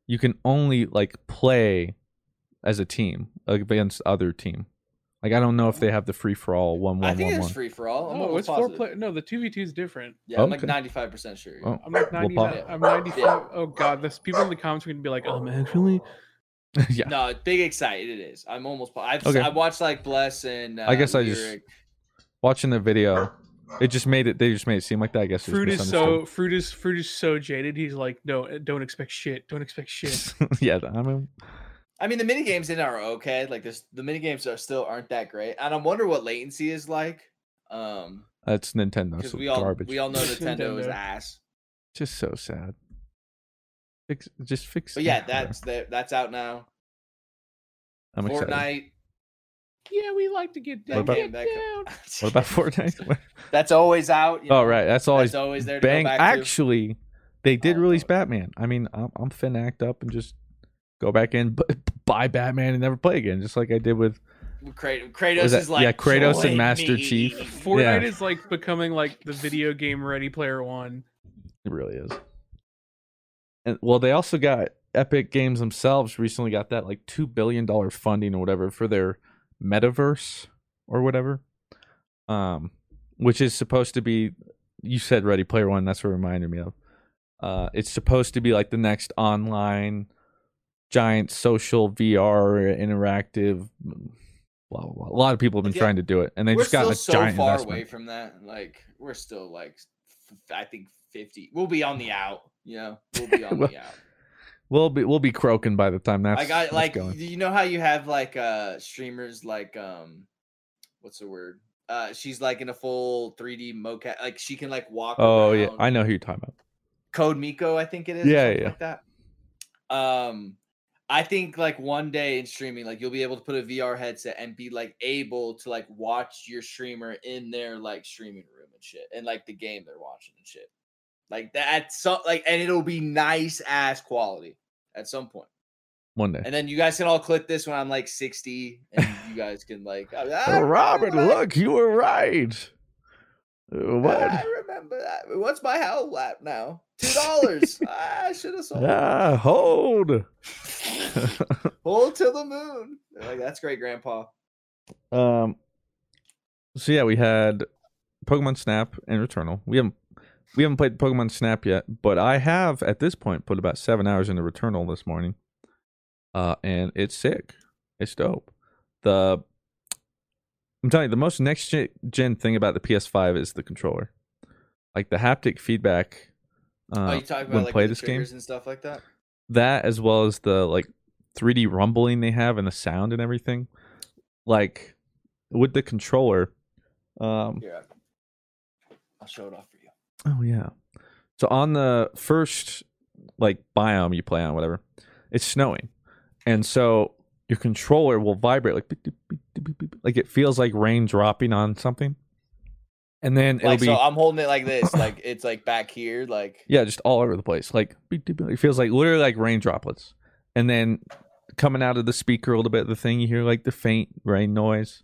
you can only like play as a team against other team. Like I don't know if they have the free for all 1-1-1-1. I think it's free for all. I'm No, almost it's 4 positive. play. No, the 2v2 is different. Yeah, I'm Okay. like 95% sure. Oh, I'm like we'll pop 99. it. I'm 95. Yeah. Oh god, this people in the comments are gonna be like, actually. Yeah. No, big excited it is. I'm almost. Okay. I watched like Bless and. I guess I just- Lyric. Watching the video, it just made it. They just made it seem like that. I guess it was Fruit is misunderstood. Fruit is so jaded. He's like, no, don't expect shit. Don't expect shit. Yeah, I mean, the mini games in are okay. Like the mini games aren't that great, and I wonder what latency is like. that's Nintendo. Because So we garbage. all know Nintendo is Nintendo. ass. Just so sad. Fix. But yeah, whatever. that's out now. I'm excited. Fortnite. Yeah, we like to get that down. about- Get that down. What about Fortnite? That's always out. Oh right, that's always there to bang. go back to. Actually, they did Oh, release fuck. Batman. I mean, I'm finna act up and just go back in, buy Batman, and never play again, just like I did with. Kratos Was that- is like yeah, Kratos and "Join Master me." Chief. Fortnite Yeah. is like becoming like the video game Ready Player One. It really is. And well, they also got Epic Games themselves recently got that like $2 billion funding or whatever for their metaverse or whatever, which is supposed to be. You said Ready Player One. That's what it reminded me of. It's supposed to be like the next online giant social VR interactive. Blah, blah, blah. A lot of people have been Yeah. trying to do it, and they We're just got still a so giant far investment. away from that. Like we're still like, I think 50. We'll be on the out. We'll be on Well, the out. We'll be croaking by the time that's. I got that's like going. you know how you have like streamers like what's the word? She's like in a full 3D mocap. Like she can like walk. Oh yeah, around. I know who you're talking about. Code Miko, I think it is. or Yeah, something yeah. Like that. I think like one day in streaming, like you'll be able to put a VR headset and be like able to like watch your streamer in their like streaming room and shit, and like the game they're watching and shit, like that. So like, and it'll be nice ass quality at some point. One day. And then you guys can all click this when I'm like 60, and you guys can like, Oh, Robert, look, you were right. What? I remember that. What's my hell lap now? $2. I should have sold. Ah, hold. Hold to the moon. They're like, that's great, Grandpa. So yeah, we had Pokemon Snap and Returnal. We haven't played Pokemon Snap yet, but I have at this point put about 7 hours into Returnal this morning. And it's sick. It's dope. I'm telling you, the most next gen thing about the PS5 is the controller. Like the haptic feedback. You talking when about like play the this game, triggers and stuff like that? that as well as the like 3D rumbling they have and the sound and everything. Like with the controller. Here, I'll show it off for you. Oh yeah. So on the first like biome you play on, whatever, it's snowing, and so your controller will vibrate like beep, beep, beep, beep, beep, like it feels like rain dropping on something, and then it'll Like, be so I'm holding it like this, like it's like back here, like yeah, just all over the place, like beep, beep, beep. It feels like literally like rain droplets, and then coming out of the speaker a little bit, the thing you hear like the faint rain noise,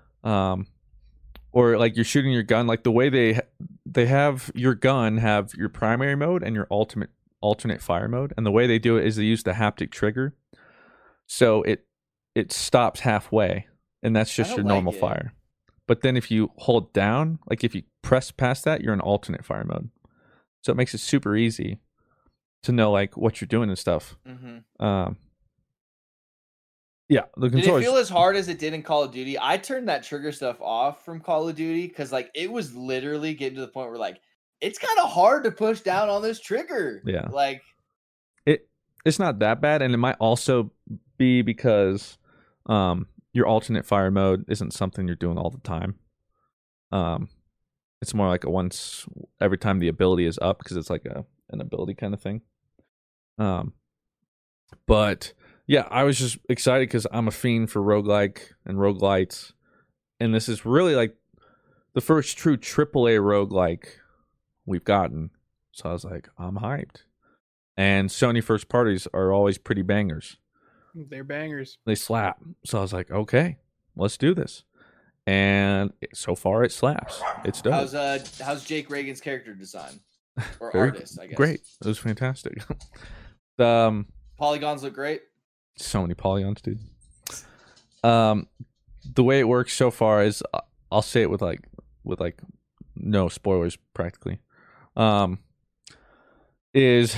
or like you're shooting your gun, like the way they have your gun have your primary mode and your alternate fire mode, and the way they do it is they use the haptic trigger, so it stops halfway, and that's just I your don't normal like it. fire. But then if you hold down, like if you press past that, you're in alternate fire mode, so it makes it super easy to know like what you're doing and stuff. Yeah, the Did it controller. feel as hard as it did in Call of Duty? I turned that trigger stuff off from Call of Duty because like it was literally getting to the point where like it's kind of hard to push down on this trigger. Yeah. Like It's not that bad, and it might also be because your alternate fire mode isn't something you're doing all the time. It's more like a once every time the ability is up, because it's like an ability kind of thing. But yeah, I was just excited because I'm a fiend for roguelike and roguelites, and this is really like the first true AAA roguelike we've gotten. So I was like, I'm hyped. And Sony first parties are always pretty bangers. They're bangers. They slap. So I was like, okay, let's do this. And so far it slaps. It's dope. how's Jake Reagan's character design or Very artist? I guess Great. It was fantastic. Polygons look great. So many polygons, dude. The way it works so far is, I'll say it with no spoilers practically. Is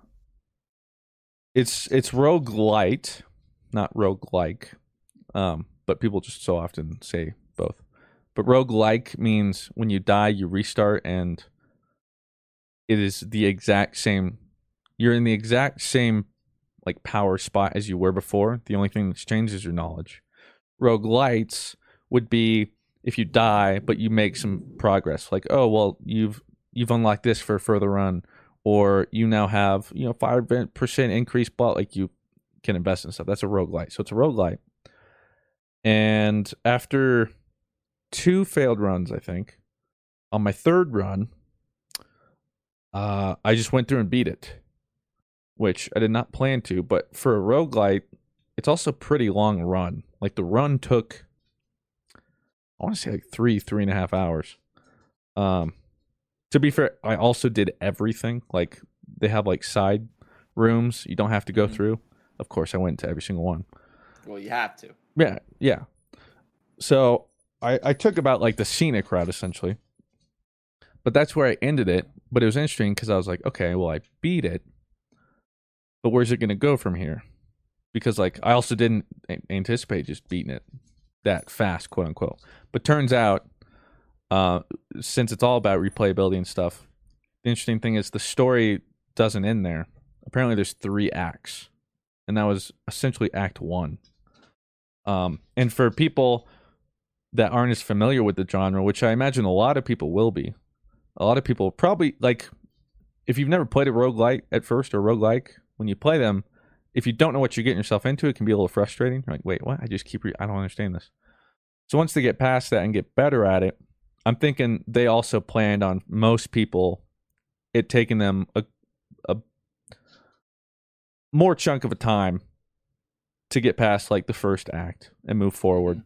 it's roguelite, not roguelike. But people just so often say both. But roguelike means when you die, you restart, and it is the exact same. You're in the exact same like power spot as you were before. The only thing that's changed is your knowledge. Roguelites would be if you die, but you make some progress. Like, oh well, you've unlocked this for a further run, or you now have 5% increase, but like you can invest in stuff. That's a roguelite. So it's a roguelite. And after 2 failed runs, I think, on my 3rd run, I just went through and beat it, which I did not plan to. But for a roguelite, it's also a pretty long run. Like the run took, I want to say like 3.5 hours. To be fair, I also did everything. Like they have like side rooms you don't have to go through. Of course, I went to every single one. Well, you have to. Yeah. So I took about like the scenic route essentially. But that's where I ended it. But it was interesting because I was like, okay, well, I beat it. But where's it going to go from here? Because like I also didn't anticipate just beating it that fast, quote unquote. But turns out, since it's all about replayability and stuff, the interesting thing is the story doesn't end there. Apparently there's 3 acts. And that was essentially Act 1. And for people that aren't as familiar with the genre, which I imagine a lot of people will be, a lot of people probably, like, if you've never played a roguelite at first or roguelike, when you play them, if you don't know what you're getting yourself into, it can be a little frustrating. You're like, wait, what? I just keep, I don't understand this. So once they get past that and get better at it, I'm thinking they also planned on most people, it taking them a more chunk of a time to get past like the first act and move forward.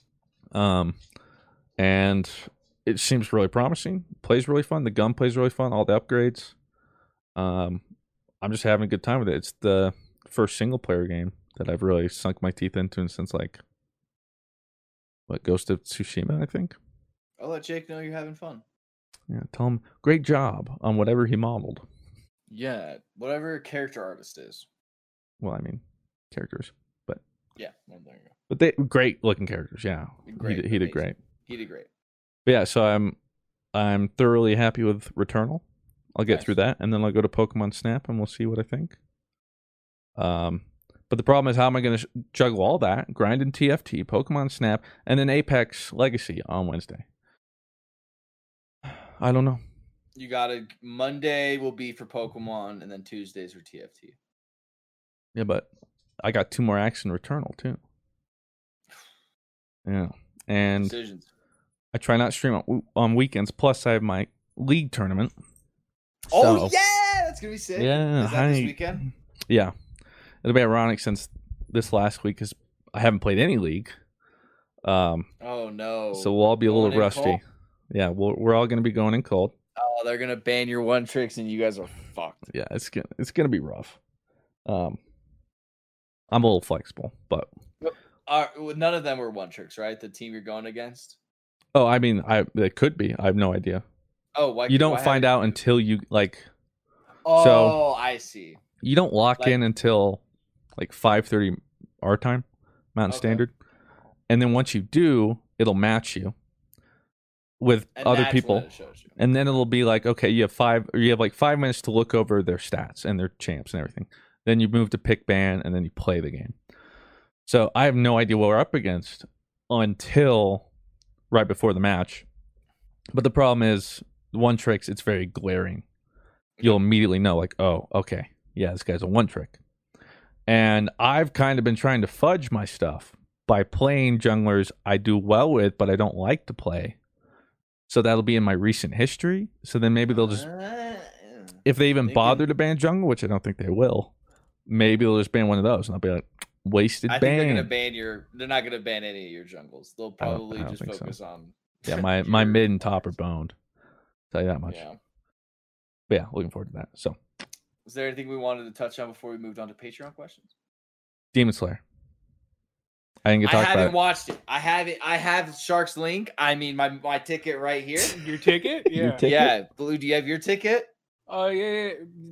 And it seems really promising. Plays really fun. The gun plays really fun. All the upgrades. I'm just having a good time with it. It's the first single player game that I've really sunk my teeth into since like Ghost of Tsushima, I think. I'll let Jake know you're having fun. Yeah, tell him great job on whatever he modeled. Yeah, whatever character artist is. Well, I mean, characters, but yeah, well, there you go. But they great looking characters. Yeah, Great, he did great. He did great. But yeah, so I'm thoroughly happy with Returnal. I'll get through that, and then I'll go to Pokemon Snap, and we'll see what I think. But the problem is, how am I going to juggle all that? Grinding TFT, Pokemon Snap, and then Apex Legacy on Wednesday. I don't know. You got to Monday will be for Pokemon, and then Tuesdays for TFT. Yeah, but I got 2 more acts in Returnal too. Yeah, and Decisions. I try not to stream on weekends. Plus, I have my league tournament. Oh yeah, that's gonna be sick. Yeah, is that this weekend? Yeah, it'll be ironic since this last week is I haven't played any league. Oh no! So we'll all be a little rusty. Cold? Yeah, we're all gonna be going in cold. Oh, they're gonna ban your one tricks, and you guys are fucked. Yeah, it's gonna be rough. I'm a little flexible, but none of them were one tricks, right? The team you're going against. Oh, I mean, it could be. I have no idea. Oh, why? You don't find out until you like. Oh, so I see. You don't lock in until like 5:30 our time, Mountain Standard, and then once you do, it'll match you with other people, and then it'll be like, okay, you have like 5 minutes to look over their stats and their champs and everything. Then you move to pick ban, and then you play the game. So I have no idea what we're up against until right before the match. But the problem is, one tricks, it's very glaring. You'll immediately know, like, oh, okay, yeah, this guy's a one trick. And I've kind of been trying to fudge my stuff by playing junglers I do well with, but I don't like to play. So that'll be in my recent history. So then maybe they'll just, if they even bother to ban jungle, which I don't think they will, maybe they'll just ban one of those, and I'll be like, wasted ban. I think they're gonna ban they're not gonna ban any of your jungles. They'll probably just focus on. Yeah, my mid and top are boned. Tell you that much. Yeah. But yeah, looking forward to that. So Was there anything we wanted to touch on before we moved on to Patreon questions? Demon Slayer. I didn't get to I talk about haven't it. watched it. I have it. I have Shark's Link. I mean, my ticket right here. Your ticket? Your Yeah. ticket? Yeah, Blue. Do you have your ticket? Oh yeah.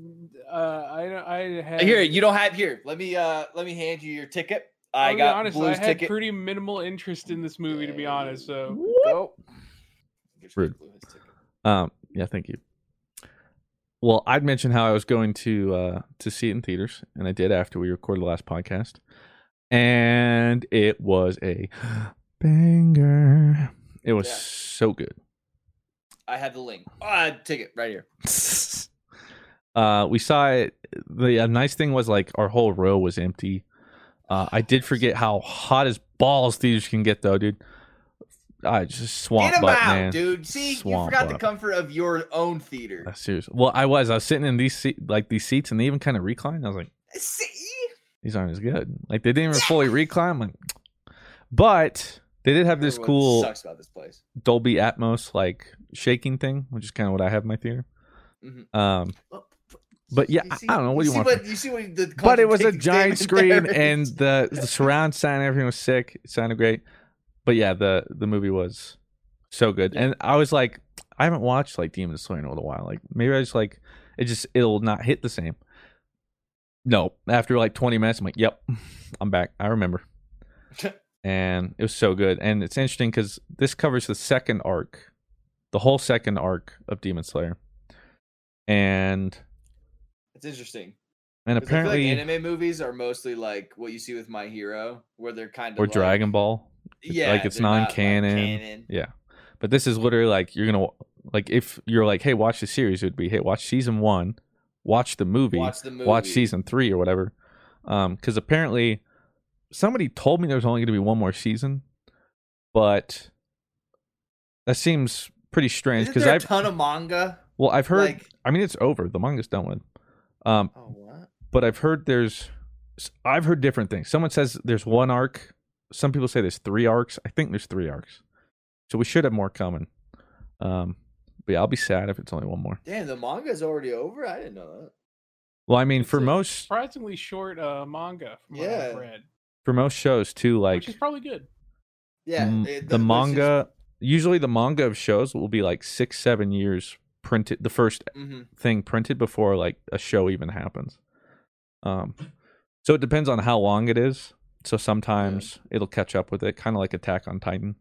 I had. Here, you don't have here. Let me hand you your ticket. I I'll be got honest, Blue's I had ticket. pretty minimal interest in this movie, to be honest. So Go. Rude. Blue his ticket. Yeah, thank you. Well, I'd mentioned how I was going to see it in theaters, and I did after we recorded the last podcast. And it was a banger. It was Yeah. so good. I have the link. Ticket right here. We saw it. The nice thing was like our whole row was empty. I did forget how hot as balls theaters can get, though, dude. I just swamp Get him butt, out, man. dude. See, you Swamp forgot the butt. comfort of your own theater. Seriously. Well, I was sitting in these seats, and they even kind of reclined. I was like, See? these aren't as good. Like they didn't even fully recline. I'm like, but they did have this Everyone cool sucks about this place. Dolby Atmos like shaking thing, which is kind of what I have in my theater. Mhm. But yeah, You see- I don't know. What do you want? from- You see what the But it was a contradicting giant statement screen, there and is? the surround sound, everything was sick. It sounded great. But yeah, the movie was so good, and I was like, I haven't watched like Demon Slayer in a little while. Like maybe I just like it'll not hit the same. No, after like 20 minutes, I'm like, yep, I'm back. I remember. And it was so good. And it's interesting because this covers the second arc, the whole second arc of Demon Slayer. And It's interesting. 'Cause apparently, I feel like anime movies are mostly like what you see with My Hero, where they're kind of or like, Dragon Ball. Yeah, like it's they're not, like, non-canon. canon. Yeah. But this is literally like you're gonna like if you're like, hey, watch the series, it would be, hey, watch season 1, watch the movie, watch season 3 or whatever. Because apparently somebody told me there's only going to be one more season, but that seems pretty strange Isn't because there a I've ton of manga? I've heard. Like, I mean, it's over. The manga's done with. oh what? But I've heard different things. Someone says there's one arc. Some people say there's 3 arcs. I think there's 3 arcs. So we should have more coming. But yeah, I'll be sad if it's only one more. Damn, the manga's already over. I didn't know that. Well, I mean, It's for a most surprisingly short manga from what I've Yeah. read, shows too, like which is probably good. Yeah, the manga. Usually, the manga of shows will be like 6-7 years printed. The first thing printed before like a show even happens. So it depends on how long it is. So sometimes it'll catch up with it, kind of like Attack on Titan.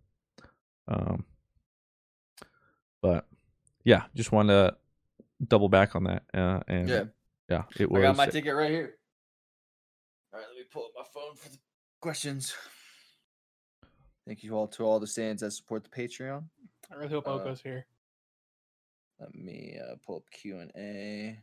But yeah, just wanted to double back on that. And yeah, it was. I got my ticket right here. All right, let me pull up my phone for the questions. Thank you all to all the stands that support the Patreon. I really hope Oko's here. Let me pull up Q&A.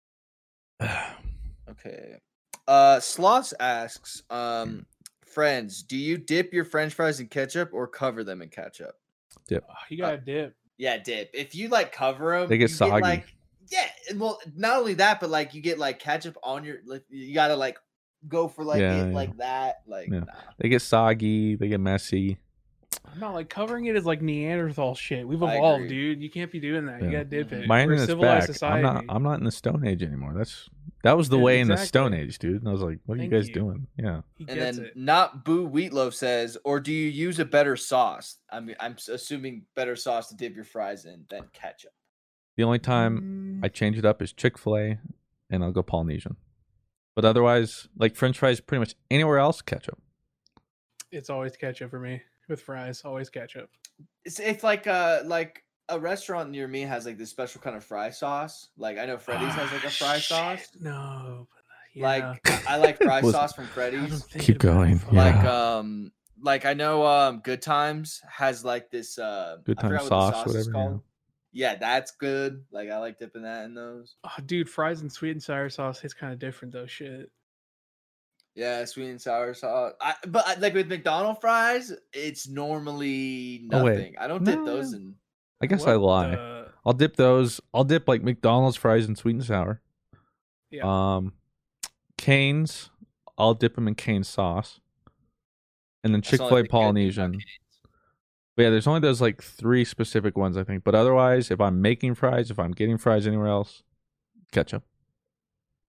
Okay. Sloths asks, friends, do you dip your French fries in ketchup or cover them in ketchup? Oh, you gotta dip. Yeah, dip. If you like cover them, They get soggy. like, yeah, and well, not only that, but like you get like ketchup on your. Like, you gotta like go for like it like that. Like, Yeah. nah. They get soggy. They get messy. No, like covering it is like Neanderthal shit. We've I evolved, agree. dude. You can't be doing that. You Yeah. gotta dip it. My We're a internet's civilized back. society. I'm not in the Stone Age anymore. That was the Yeah, way in the exactly. Stone Age, dude. And I was like, what are Thank you guys you. doing? Yeah. He And gets then it. not Boo Wheatloaf says, or do you use a better sauce? I mean, I'm assuming better sauce to dip your fries in than ketchup. The only time Mm, I change it up is Chick-fil-A, and I'll go Polynesian. But otherwise, like French fries, pretty much anywhere else, ketchup. it's always ketchup for me with fries. Always ketchup. It's like a restaurant near me has like this special kind of fry sauce. Like I know Freddy's has like a fry Shit, sauce. No, but, yeah. Like I like fry Was- sauce from I Freddy's. haven't think Keep about it going, for- yeah. Like I know Good Times has like this Good I time forgot sauce, what the sauce is whatever. called. Yeah, that's good. Like I like dipping that in those. Oh, dude, fries and sweet and sour sauce hits kind of different though. Shit. Yeah, sweet and sour sauce. Like with McDonald's fries, it's normally Oh, wait. nothing. I don't dip No. those in. I guess What I lie. the- I'll dip those. I'll dip like McDonald's fries in sweet and sour. Yeah. Cane's, I'll dip them in cane sauce. And then That's the Chick-fil-A only thing good thing about Polynesian. Cane's. But yeah, there's only those like 3 specific ones, I think. But otherwise, if I'm making fries, if I'm getting fries anywhere else, ketchup.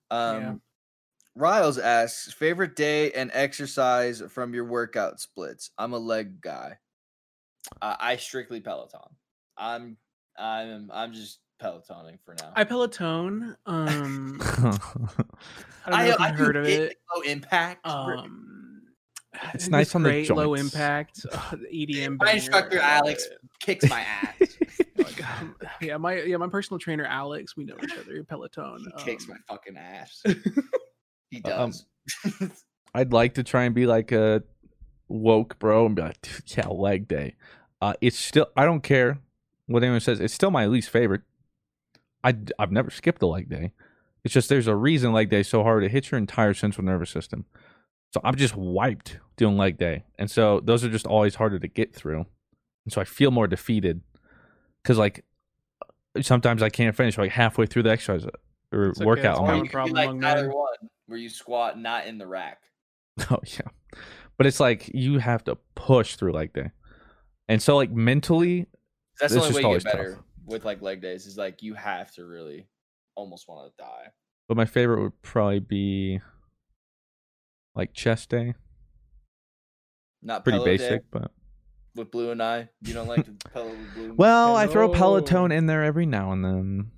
Yeah. Riles asks, favorite day and exercise from your workout splits. I'm a leg guy. I strictly Peloton. I'm just Pelotoning for now. I Peloton. I don't know I if you've heard of it. Low impact. I It's think nice on the great low joints. impact. The EDM. My instructor Alex kicks my ass. My personal trainer Alex. We know each other. Peloton. He kicks my fucking ass. He does. I'd like to try and be like a woke bro and be like, dude, yeah, leg day. It's still, I don't care what anyone says. It's still my least favorite. I've never skipped a leg day. It's just there's a reason leg day is so hard. It hits your entire central nervous system. So I'm just wiped doing leg day. And so those are just always harder to get through. And so I feel more defeated because like sometimes I can't finish like halfway through the exercise or It's okay, workout. it's I'm common like, problem like among Tyler men. one, where you squat not in the rack. oh yeah. But it's like you have to push through leg day. And so like mentally, That's It's the only just way you always get better tough. with like leg days. Is like you have to really almost want to die. but my favorite would probably be like chest day. Not Pretty Pelo basic, Day but with Blue and I. You don't like the Pelo with Blue? well, I throw No. Peloton in there every now and then.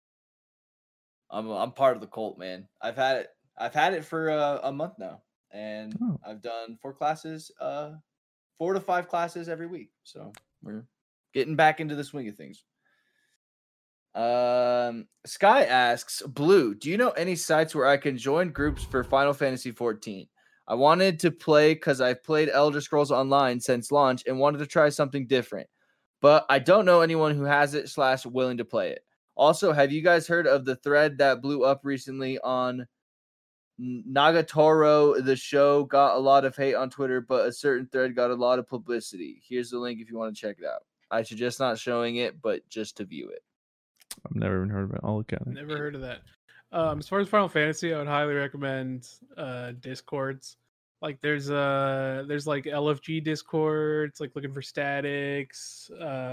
I'm part of the cult, man. I've had it for a month now, and Oh. I've done 4 classes, 4 to 5 classes every week. So we're getting back into the swing of things. Sky asks, Blue, do you know any sites where I can join groups for Final Fantasy 14? I wanted to play because I've played Elder Scrolls Online since launch and wanted to try something different, but I don't know anyone who has it / willing to play it. Also, have you guys heard of the thread that blew up recently on Nagatoro? The show got a lot of hate on Twitter, but a certain thread got a lot of publicity. Here's the link if you want to check it out. I suggest not showing it, but just to view it. I've never even heard of it. I'll look at it. Never heard of that. As far as Final Fantasy, I would highly recommend Discords. Like there's like LFG Discords, like looking for statics,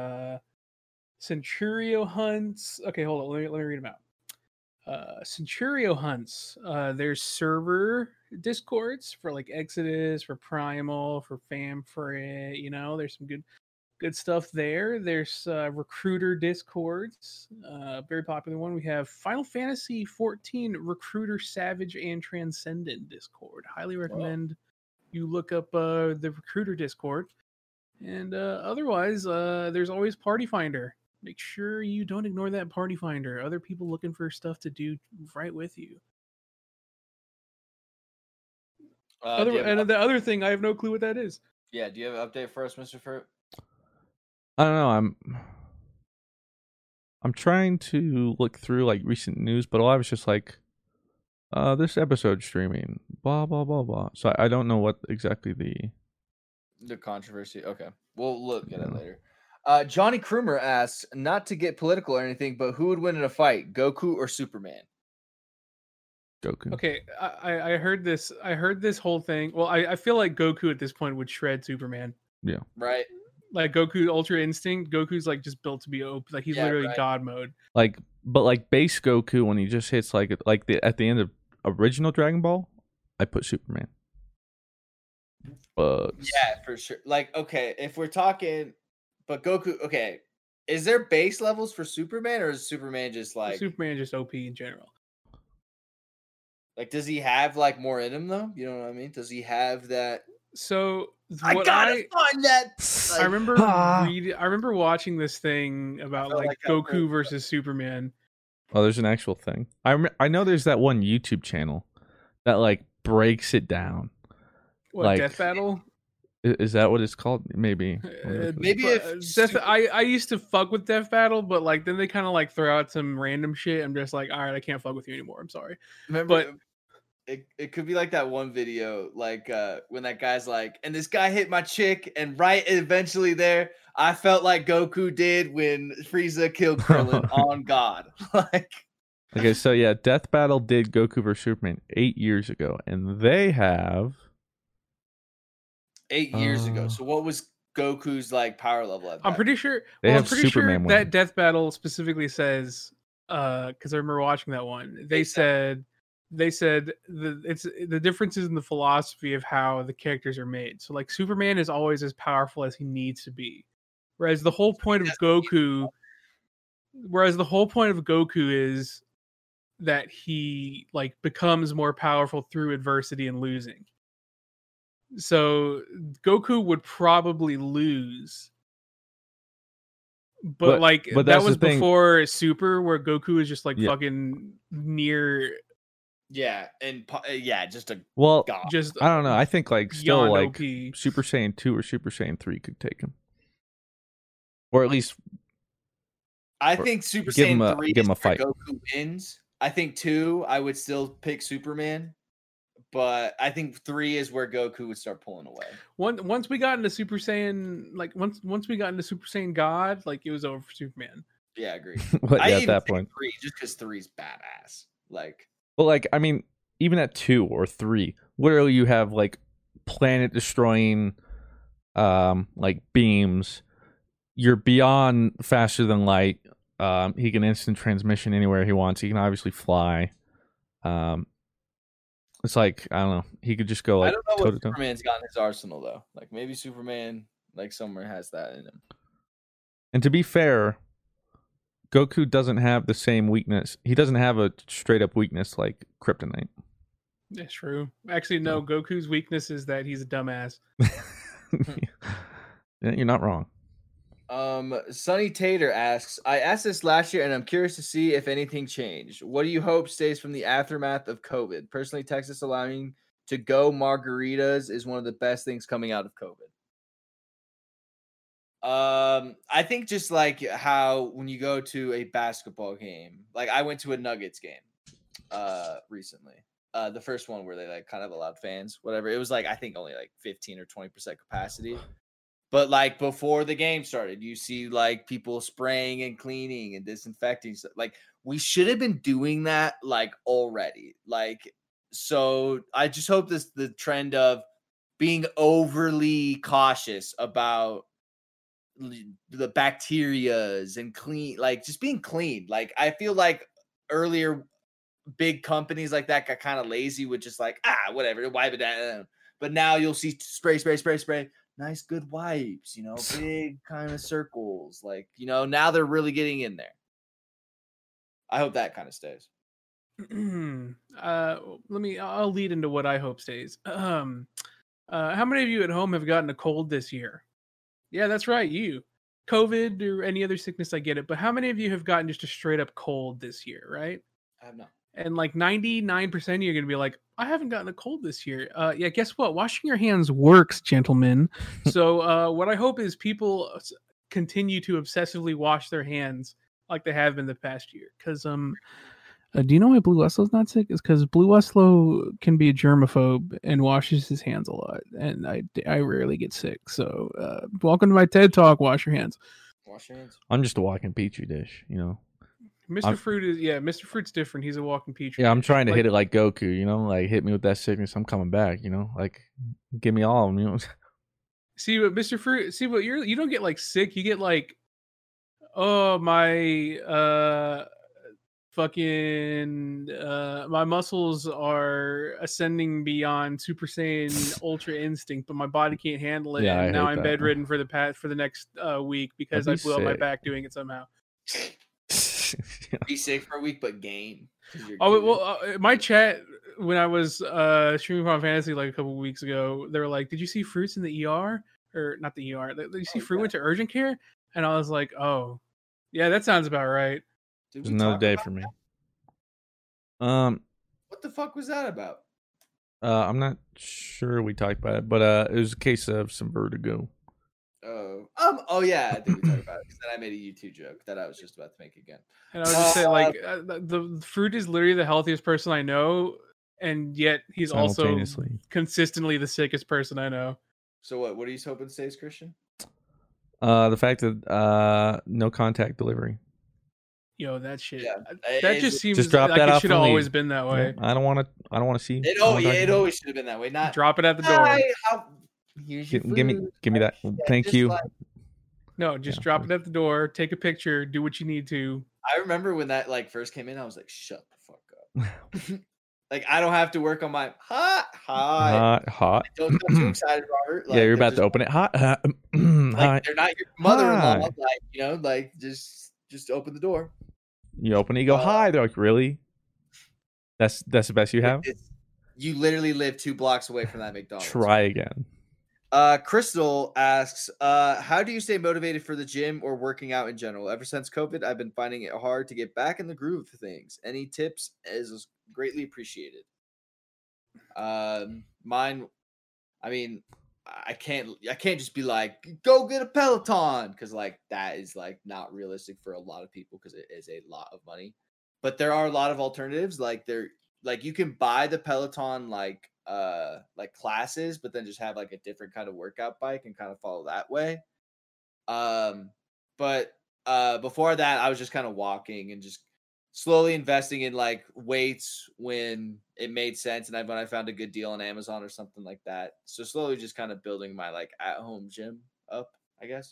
Centurio hunts. Okay, hold on, let me read them out. Centurio hunts. There's server Discords for like Exodus, for Primal, for Famfrit. You know, there's some good stuff there. There's recruiter Discords, very popular one. We have Final Fantasy 14 Recruiter Savage and Transcendent Discord. Highly recommend you look up the recruiter Discord. And otherwise, there's always Party Finder. Make sure you don't ignore that Party Finder. Other people looking for stuff to do right with you. And the other thing, I have no clue what that is. Yeah, do you have an update for us, Mr. Fruit? I don't know. I'm trying to look through like recent news, but a lot of it's just like this episode streaming, blah blah blah blah. So I don't know what exactly the controversy. Okay, we'll look at it later. Johnny Krumer asks, not to get political or anything, but who would win in a fight, Goku or Superman? Goku. Okay, I heard this. I heard this whole thing. Well, I feel like Goku at this point would shred Superman. Yeah. Right. Like Goku Ultra Instinct. Goku's like just built to be OP. Like he's literally right. God mode. Like, but like base Goku when he just hits like at the end of original Dragon Ball, I put Superman. But Yeah, for sure. Like, okay, if we're talking, but Goku, okay, is there base levels for Superman, or is Superman just like Superman just OP in general. Like, does he have like more in him though? You know what I mean? Does he have that? So I what gotta find that. I remember Ah. I remember watching this thing about felt like like that Goku for- versus Superman. oh, there's an actual thing. I know there's that one YouTube channel that like breaks it down. What, Like- Death Battle? Is that what it's called? Maybe. Maybe But, if Death, I used to fuck with Death Battle, but like then they kind of like throw out some random shit. I'm just like, all right, I can't fuck with you anymore. I'm sorry. Remember, it could be like that one video, like when that guy's like, and this guy hit my chick, and right eventually there, I felt like Goku did when Frieza killed Krillin on God. Like, Okay, so yeah, Death Battle did Goku vs Superman 8 years ago, and they have 8 years ago. So what was Goku's like power level at that? I'm pretty sure. They Well, I'm have pretty Superman sure winning. that Death Battle specifically says, because I remember watching that one. They said they said the differences in the philosophy of how the characters are made. So like Superman is always as powerful as he needs to be, whereas the whole point of Goku is that he like becomes more powerful through adversity and losing. So Goku would probably lose. But like that was before Super, where Goku was just like fucking near. Yeah, and just a god. Just I don't know. I think like still like OP. Super Saiyan 2 or Super Saiyan 3 could take him, or at least. I think Super Saiyan 3 is where Goku wins. I think 2, I would still pick Superman, but I think 3 is where Goku would start pulling away. Once we got into Super Saiyan, like once we got into Super Saiyan God, like it was over for Superman. Yeah, I agree. At that point, 3 just because 3's badass. Like, well, like I mean, even at 2 or 3, literally you have like planet destroying, like beams. You're beyond faster than light. He can instant transmission anywhere he wants. He can obviously fly. It's like, I don't know. He could just go like. I don't know what Superman's got in his arsenal though. Like maybe Superman, like somewhere has that in him. And to be fair, Goku doesn't have the same weakness. He doesn't have a straight up weakness like Kryptonite. That's true. Actually, no. Goku's weakness is that he's a dumbass. Yeah, you're not wrong. Sonny Tater asks, I asked this last year and I'm curious to see if anything changed. What do you hope stays from the aftermath of COVID? Personally, Texas allowing to go margaritas is one of the best things coming out of COVID. I think just like how when you go to a basketball game, like I went to a Nuggets game recently. The first one where they like kind of allowed fans, whatever. It was like I think only like 15 or 20% capacity. But like before the game started, you see like people spraying and cleaning and disinfecting. Like we should have been doing that like already. Like, so I just hope the trend of being overly cautious about the bacterias and clean, like just being clean. Like I feel like earlier big companies like that got kind of lazy with just like, whatever, wipe it down. But now you'll see spray. Nice, good wipes, you know, big kind of circles. Like, you know, now they're really getting in there. I hope that kind of stays. I'll lead into what I hope stays. How many of you at home have gotten a cold this year? Yeah, that's right. You. COVID or any other sickness, I get it. But how many of you have gotten just a straight up cold this year, right? I have not. And like 99% of you are going to be like, I haven't gotten a cold this year. Yeah, guess what? Washing your hands works, gentlemen. So what I hope is people continue to obsessively wash their hands like they have been the past year. Because do you know why Blue Weslow's not sick? It's because Blue Weslow can be a germaphobe and washes his hands a lot. And I rarely get sick. So welcome to my TED Talk. Wash your hands. Wash your hands. I'm just a walking petri dish, you know. Mr. Fruit's different. He's a walking petri. Yeah, I'm trying to hit it like Goku, you know, like hit me with that sickness, I'm coming back, you know, like give me all of them, you know. See, but Mr. Fruit, you don't get like sick. You get like, oh my, my muscles are ascending beyond Super Saiyan Ultra Instinct, but my body can't handle it. Yeah, and now I'm bedridden for the next week because I blew up my back doing it somehow. Be sick for a week, but game. My chat when I was streaming Final Fantasy like a couple of weeks ago, they were like, "Did you see Fruits in the ER or not the ER? Did you see Fruit went to urgent care?" And I was like, "Oh, yeah, that sounds about right." It's another day for me. What the fuck was that about? I'm not sure we talked about it, but it was a case of some vertigo. Oh yeah, I think we talked about it because then I made a YouTube joke that I was just about to make again. And I was just saying, like, the Fruit is literally the healthiest person I know, and yet he's also consistently the sickest person I know. So what are you hoping stays, Christian? The fact that no contact delivery. Yo, that shit. Yeah, that just seems just drop like that it off should have always been that way. I don't want to see. It always should have been that way. Not drop it at the door. Give me that. Thank you. No, just drop it at the door. Take a picture. Do what you need to. I remember when that like first came in, I was like, "Shut the fuck up." Like I don't have to work on my hot. Hot. Don't get too excited, Robert. Yeah, you're about to they're open it. Hot. like they're not your mother-in-law. Hi. Like just open the door. You open it, you go, hi. They're like, really? That's the best you have? You literally live 2 blocks away from that McDonald's. Try again. Crystal asks, how do you stay motivated for the gym or working out in general? Ever since COVID, I've been finding it hard to get back in the groove of things. Any tips is greatly appreciated. Mine, I mean, I can't just be like, go get a Peloton, because like that is like not realistic for a lot of people because it is a lot of money. But there are a lot of alternatives. Like you can buy the Peloton like classes, but then just have like a different kind of workout bike and kind of follow that way. But before that, I was just kind of walking and just slowly investing in like weights when it made sense, and when I found a good deal on Amazon or something like that. So slowly just kind of building my like at-home gym up, I guess.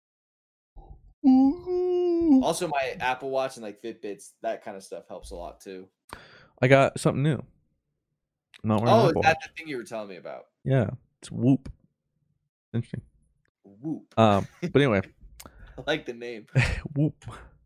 Also, my Apple Watch and like Fitbits, that kind of stuff helps a lot too. I got something new. I'm not wearing is Apple that Watch. the thing you were telling me about? Yeah, it's Whoop. Interesting. Whoop. But anyway, I like the name. Whoop.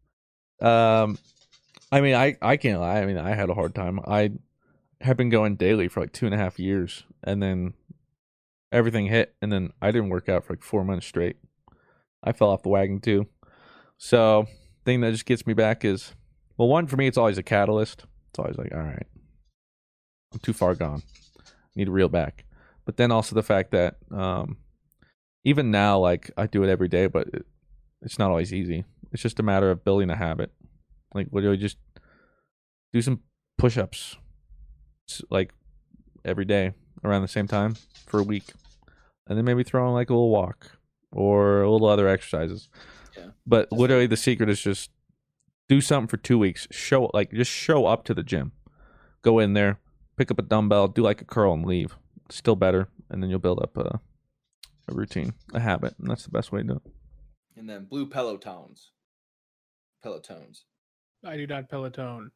I mean, I can't lie. I mean, I had a hard time. I have been going daily for like 2.5 years, and then everything hit, and then I didn't work out for like 4 months straight. I fell off the wagon too. So, thing that just gets me back is, well, one, for me, it's always a catalyst. It's always like, all right, I'm too far gone. Need to reel back. But then also the fact that even now, like, I do it every day, but it's not always easy. It's just a matter of building a habit. Like, literally just do some push-ups, like, every day around the same time for a week. And then maybe throw in, like, a little walk or a little other exercises. Yeah. But literally the secret is just do something for 2 weeks. Just show up to the gym. Go in there, pick up a dumbbell, do like a curl and leave. Still better. And then you'll build up a routine, a habit. And that's the best way to do it. And then blue Pelotons. I do not Peloton.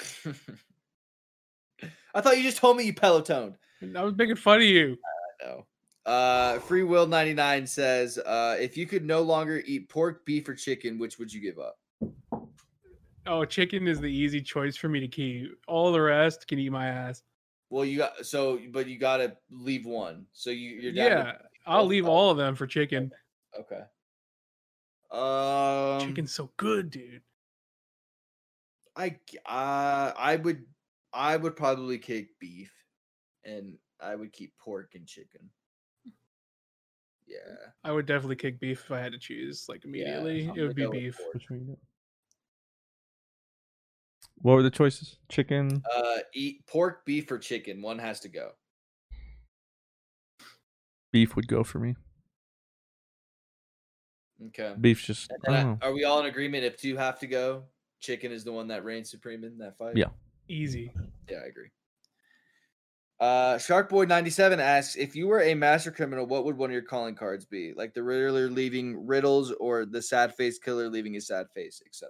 I thought you just told me you Pelotoned. I was making fun of you. I know. Free Will 99 says, if you could no longer eat pork, beef, or chicken, which would you give up? Oh, chicken is the easy choice for me to keep. All the rest can eat my ass. Well, but you gotta leave one. So you're down. Yeah, I'll leave all of them for chicken. Okay. Chicken's so good, dude. I would probably kick beef, and I would keep pork and chicken. Yeah, I would definitely kick beef if I had to choose. Like immediately, Yeah, it would be beef. What were the choices? Chicken? Eat pork, beef, or chicken. One has to go. Beef would go for me. Okay. Beef's just. Are we all in agreement? If two have to go, chicken is the one that reigns supreme in that fight. Yeah. Easy. Yeah, I agree. Sharkboy97 asks, if you were a master criminal, what would one of your calling cards be? Like the Riddler leaving riddles, or the sad face killer leaving his sad face, etc.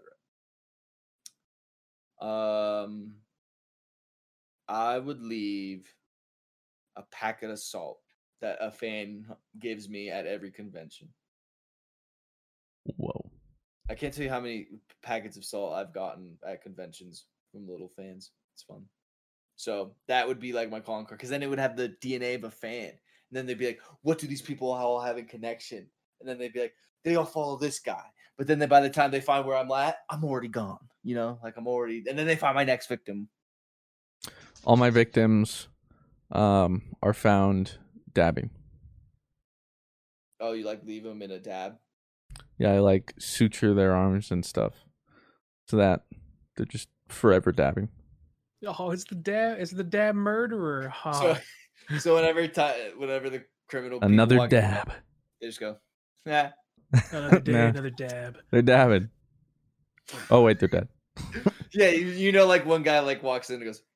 I would leave a packet of salt that a fan gives me at every convention. Whoa. I can't tell you how many packets of salt I've gotten at conventions from little fans. It's fun. So that would be like my calling card, because then it would have the DNA of a fan. And then they'd be like, what do these people all have in connection? And then they'd be like, they all follow this guy. But then by the time they find where I'm at, I'm already gone. You know, like I'm already, and then they find my next victim. All my victims are found dabbing. Oh, you like leave them in a dab? Yeah, I like suture their arms and stuff so that they're just forever dabbing. Oh, it's the dab. It's the dab murderer. So whenever the criminal another dab, they just go, nah. Another day, another dab. They're dabbing. Oh wait, they're dead. Yeah, you know, like one guy like walks in and goes.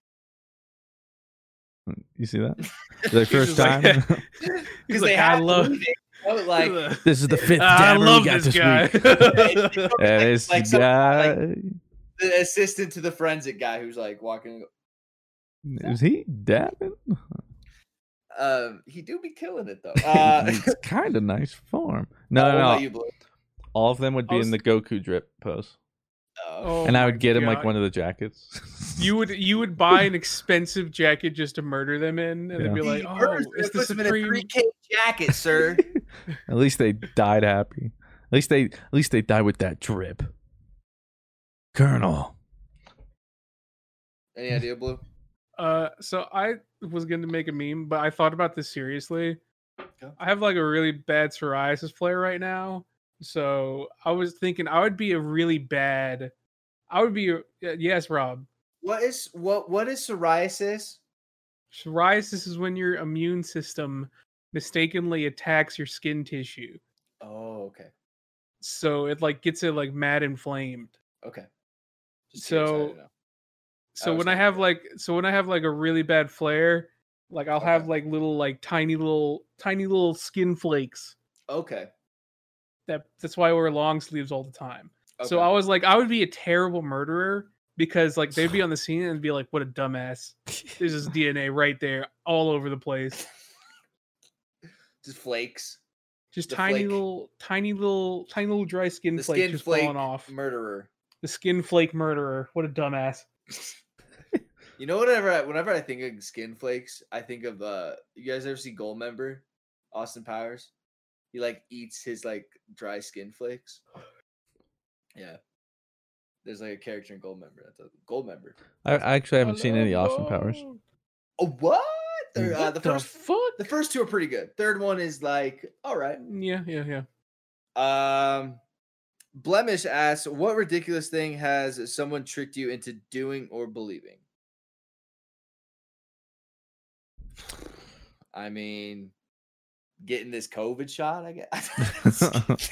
You see that? The first time. Because they have like this is the fifth dabber we got this guy. week. And it's like guy. the assistant to the forensic guy who's like walking. Is he dabbing? He do be killing it though. It's kind of nice form. what No. about you, Blue? All of them would be I was- in the Goku drip pose, Oh and I my would get him like God. one of the jackets. You would buy an expensive jacket just to murder them in, and they'd be like, He "Oh, murders them it's and the puts him in a supreme." 3K jacket, sir. At least they died happy. At least they died with that drip. Colonel. Any idea, Blue? So I was going to make a meme, but I thought about this seriously. Okay. I have like a really bad psoriasis flare right now, so I was thinking I would be a really bad. I would be yes, Rob. What is psoriasis? Psoriasis is when your immune system mistakenly attacks your skin tissue, Oh, okay. so it like gets it like mad inflamed. Okay. Just curious, I So didn't know. So was when I not have good. like a really bad flare, like I'll have Okay. like little like tiny little skin flakes. Okay. That's why I wear long sleeves all the time. So Okay. I was like, I would be a terrible murderer because like they'd be on the scene and be like, what a dumbass. There's this DNA right there all over the place. Just flakes. Just The tiny flake. little dry skin The flakes skin just flake falling off. murderer. The skin flake murderer. What a dumbass. You know, whenever I think of skin flakes, I think of you guys ever see Goldmember, Austin Powers? He like eats his like dry skin flakes. Yeah. There's like a character in Goldmember. That's a Goldmember. I actually haven't seen any Austin Powers. Oh, what? What The the first fuck? the first two are pretty good. Third one is like all right. Yeah. Blemish asks, what ridiculous thing has someone tricked you into doing or believing? I mean, getting this COVID shot, I guess.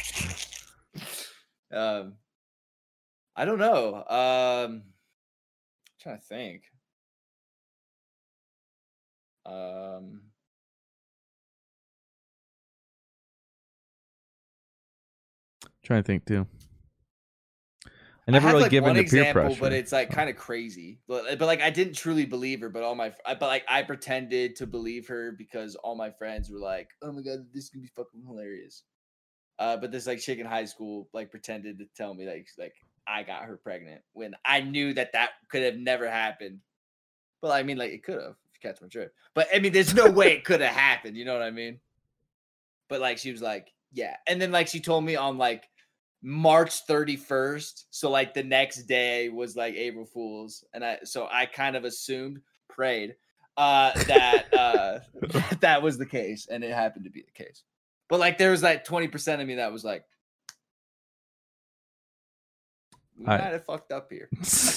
I don't know. Trying to think. Trying to think too. I never have, really like, given one to peer example, pressure. but it's like kind of crazy. But like I didn't truly believe her, but I pretended to believe her because all my friends were like, "Oh my god, this is gonna be fucking hilarious." But this like chick in high school like pretended to tell me like I got her pregnant when I knew that could have never happened. But I mean, like it could have if you catch my drift. But I mean, there's no way it could have happened. You know what I mean? But like she was like, yeah, and then like she told me on like March 31st. So like the next day was like April Fool's. And I kind of prayed that that was the case. And it happened to be the case. But like there was like 20% of me that was like, we might have fucked up here.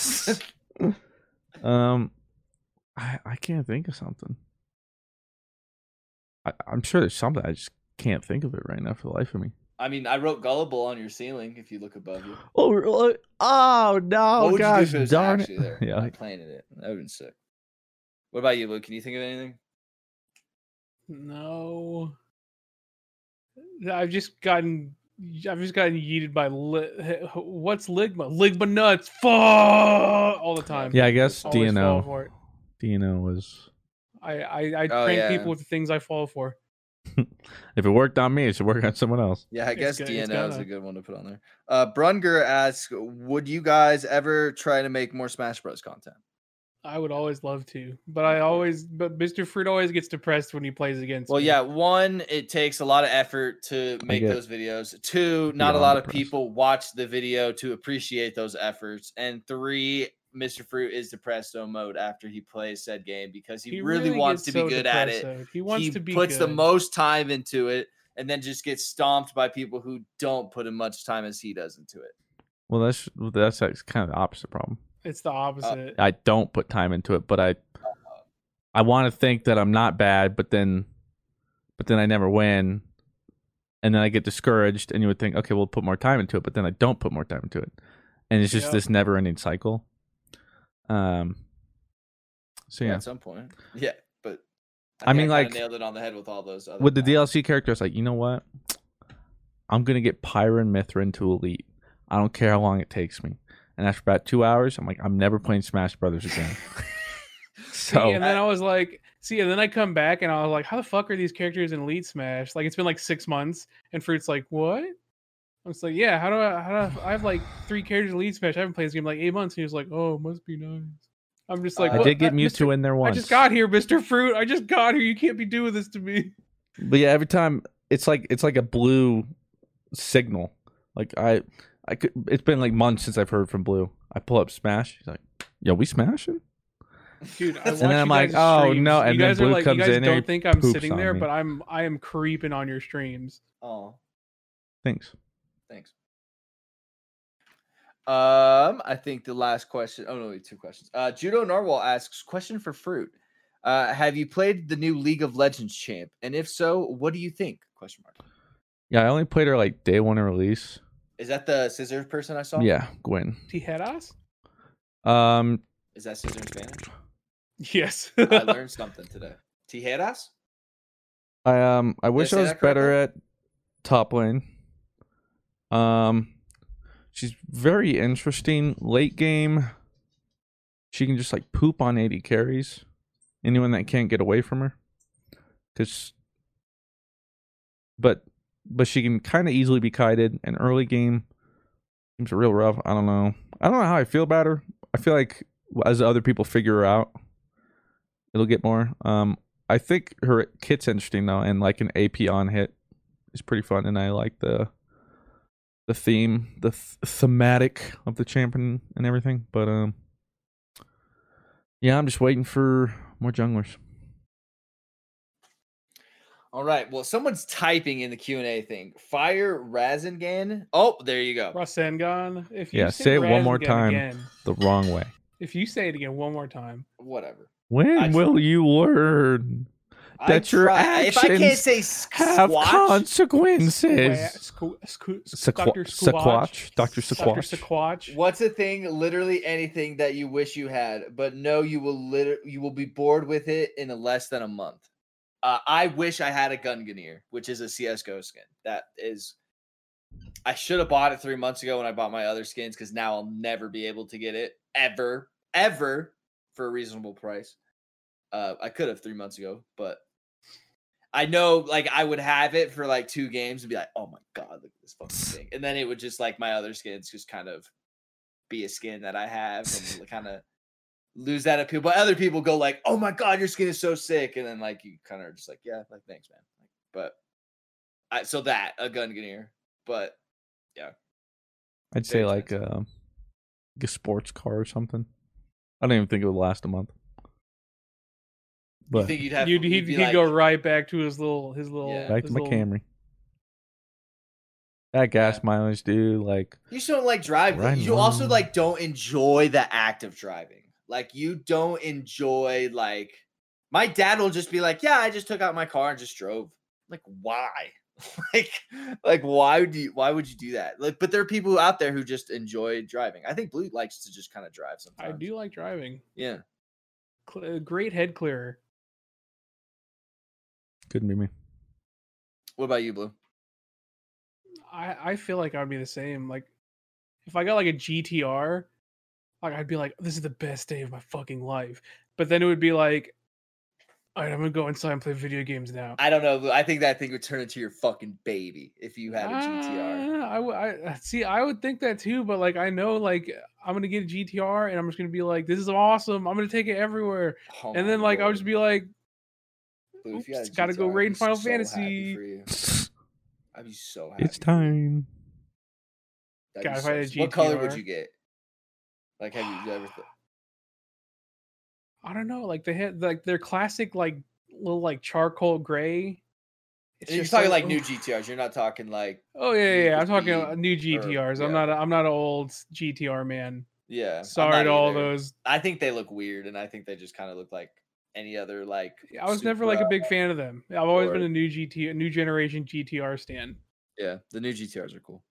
I can't think of something. I'm sure there's something. I just can't think of it right now for the life of me. I mean, I wrote gullible on your ceiling if you look above you. Oh no! What would Gosh, you do if it was darn actually it! there? Yeah, I planted it. That would have been sick. What about you, Luke? Can you think of anything? No. I've just gotten yeeted by what's ligma? Ligma nuts. Fuck all the time. yeah. I guess Always fall DNO. for it. DNO was. I Oh, prank yeah. people with the things I fall for. If it worked on me, it should work on someone else. Yeah, I guess It's DNO is gotta. a good one to put on there. Brunger asks, would you guys ever try to make more Smash Bros. Content? I would always love to, but Mr. Fruit always gets depressed when he plays against Well, me. yeah, one, it takes a lot of effort to make get those videos. Two, not a beyond lot of depressed. people watch the video to appreciate those efforts. And three, Mr. Fruit is depresso mode after he plays said game because he really wants to gets be so good at it. depressed. He wants to be puts the good. most time into it and then just gets stomped by people who don't put as much time as he does into it. Well, that's like kind of the opposite problem. It's the opposite. I don't put time into it, but I want to think that I'm not bad, but then I never win, and then I get discouraged. And you would think, okay, we'll put more time into it, but then I don't put more time into it, and it's just Yep. this never-ending cycle. So yeah, At some point. Yeah, but I mean, kinda like, nailed it on the head with all those other with the comments. DLC character, I was like, you know what? I'm gonna get Pyron Mithrin to Elite. I don't care how long it takes me. And after about 2 hours, I'm like, I'm never playing Smash Brothers again. So and then I was like, and then I come back and I was like, how the fuck are these characters in Elite Smash? Like, it's been like 6 months, and Fruit's like, what? I was like, yeah, how do I have like 3 characters in Elite Smash. I haven't played this game in like 8 months. And he was like, oh, must be nice. I'm just like, I what? did get Mewtwo Mr. in there I once. just got here, Mr. Fruit. I just got here. You can't be doing this to me. But yeah, every time it's like a blue signal. Like I could. It's been like months since I've heard from Blue. I pull up Smash. He's like, "Yo, we smashing?" Dude, I watch then I'm you like, guys' oh, streams. no, and you then guys Blue are like, comes you guys in don't and think I'm poops sitting on there, me. but I am creeping on your streams. Oh, Thanks. thanks. I think the last question. Oh no, wait, 2 questions. Judo Narwhal asks, question for Fruit. Have you played the new League of Legends champ? And if so, what do you think? Question mark. Yeah, I only played her like day 1 of release. Is that the scissor person I saw? Yeah, Gwen. Tijeras? Is that scissor in Spanish? Yes. I learned something today. Tijeras? I wish say I was that better correctly? at top lane. She's very interesting late game. She can just like poop on 80 carries. Anyone that can't get away from her, but she can kind of easily be kited. And early game seems real rough. I don't know how I feel about her. I feel like as other people figure her out, it'll get more. I think her kit's interesting though, and like an AP on hit is pretty fun. And I like the theme, the thematic of the champion and everything. But yeah, I'm just waiting for more junglers. All right. Well, someone's typing in the Q&A thing. Fire Rasengan. Oh, there you go. Rasengan. If you Say it one more Rasengan time again, the wrong way. if you say it again one more time. Whatever. When will you learn that your If I can't actions say have squatch, consequences? Dr. Sequatch. Dr. Dr. Sequatch. Sequatch. what's a thing? Literally anything that you wish you had, but no, you will be bored with it in less than a month. I wish I had a Gungnir, which is a CS:GO skin. That is, I should have bought it 3 months ago when I bought my other skins, because now I'll never be able to get it ever for a reasonable price. I could have 3 months ago, but I know like I would have it for like 2 games and be like, oh my god, look at this fucking thing, and then it would just like my other skins just kind of be a skin that I have and kind of lose that appeal. But other people go like, oh my god, your skin is so sick, and then like you kind of are just like, yeah, like thanks, man. But so that a Gungnir, but yeah, I'd say Very like a sports car or something. I don't even think it would last a month. you But think you'd have? He'd be like, go right back to his little Yeah. back to his my little- Camry. That gas mileage, dude. Like, You just don't like driving. Right You also on. like don't enjoy the act of driving. Like you don't enjoy like my dad will just be like, yeah, I just took out my car and just drove. Like why? like why would you do that? Like, but there are people out there who just enjoy driving. I think Blue likes to just kind of drive sometimes. I do like driving. Yeah. Great head clearer. couldn't be me. What about you, Blue? I feel like I'd be the same. Like if I got like a GTR, like I'd be like, this is the best day of my fucking life. But then it would be like, all right, I'm gonna go inside and play video games now. I don't know. Blue. I think that thing would turn into your fucking baby if you had a GTR. I would think that too, but like I know like I'm gonna get a GTR and I'm just gonna be like, this is awesome. I'm gonna take it everywhere. Oh And my then like I would Lord. just be like, Blue, if you had a oops, gotta go GTR, raid I'd be Final so happy Fantasy. for you. I'd be so happy. It's for you. time. That'd God, be if I had a so- What color would GTR? you get? Like, have you ever? I don't know, like they had like their classic like little like charcoal gray. It's You're just talking like, like new oof. GTRs. You're not talking like Oh yeah, Need yeah. to I'm talking be- about new or- GTRs. I'm yeah. not an old GTR man. yeah. I'm Sorry not to all either. those. I think they look weird, and I think they just kind of look like any other like. I was never like a Supra. big fan of them. I've always or- been a new generation GTR stan. Yeah, the new GTRs are cool.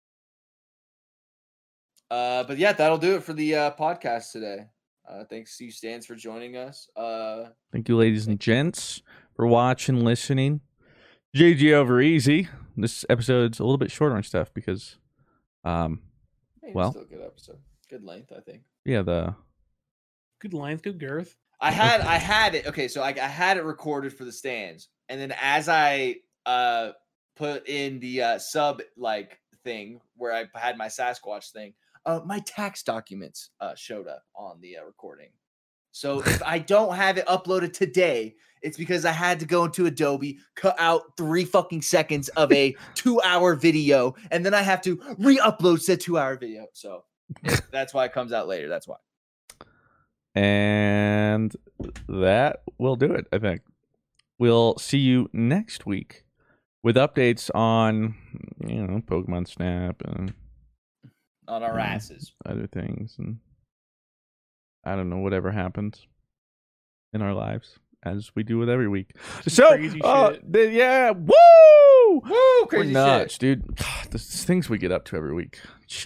But yeah, that'll do it for the podcast today. Thanks to you, Stans, for joining us. Thank you, ladies and gents, for watching, listening. GG over easy. This episode's a little bit shorter and stuff because, hey, Well. still a good episode. Good length, I think. yeah, the Good length, good girth. I had it. Okay, so I had it recorded for the stands, and then as I put in the sub like thing where I had my Sasquatch thing, my tax documents showed up on the recording. So if I don't have it uploaded today, it's because I had to go into Adobe, cut out 3 fucking seconds of a 2-hour video, and then I have to re-upload said 2-hour video. So that's why it comes out later. That's why. And that will do it, I think. We'll see you next week with updates on, Pokemon Snap and on our asses. Other things, and I don't know, whatever happens in our lives, as we do with every week. So, yeah, woo! Woo! Crazy We're nuts, shit. dude. God, the things we get up to every week.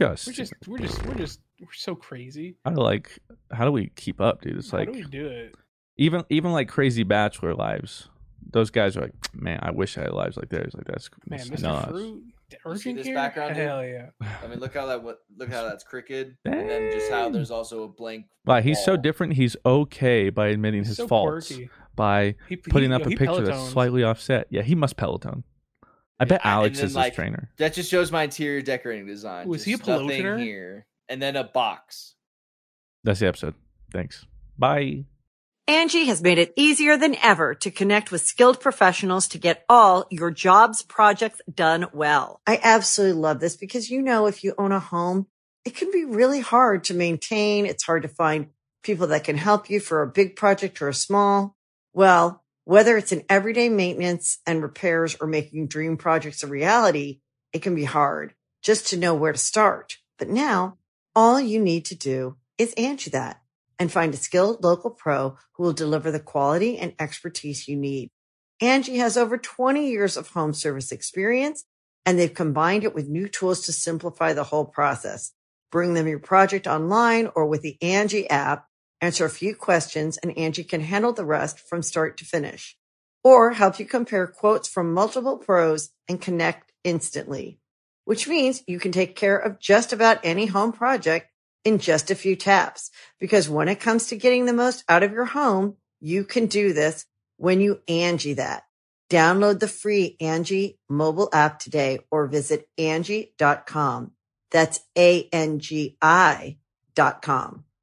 We're so crazy. How do we keep up, dude? It's How like, do we do it? Even like crazy bachelor lives. Those guys are like, man, I wish I had lives like theirs. Like that's Mr. Fruit, you see this here? background? Hell yeah! I mean, look how that's crooked, and then just how there's also a blank. Wow, he's so different. He's okay by admitting his so faults quirky. by putting up a picture Pelotons. that's slightly offset. Yeah, he must Peloton. I bet Alex is his trainer. That just shows my interior decorating design. Was he a Pelotoner? Here, and then a box. That's the episode. Thanks. Bye. Angie has made it easier than ever to connect with skilled professionals to get all your jobs projects done well. I absolutely love this because, if you own a home, it can be really hard to maintain. It's hard to find people that can help you for a big project or a small. Well, whether it's in everyday maintenance and repairs or making dream projects a reality, it can be hard just to know where to start. But now all you need to do is Angie that and find a skilled local pro who will deliver the quality and expertise you need. Angie has over 20 years of home service experience, and they've combined it with new tools to simplify the whole process. Bring them your project online or with the Angie app, answer a few questions, and Angie can handle the rest from start to finish. Or help you compare quotes from multiple pros and connect instantly, which means you can take care of just about any home project in just a few taps. Because when it comes to getting the most out of your home, you can do this when you Angie that. Download the free Angie mobile app today or visit Angie.com. That's ANGI.com.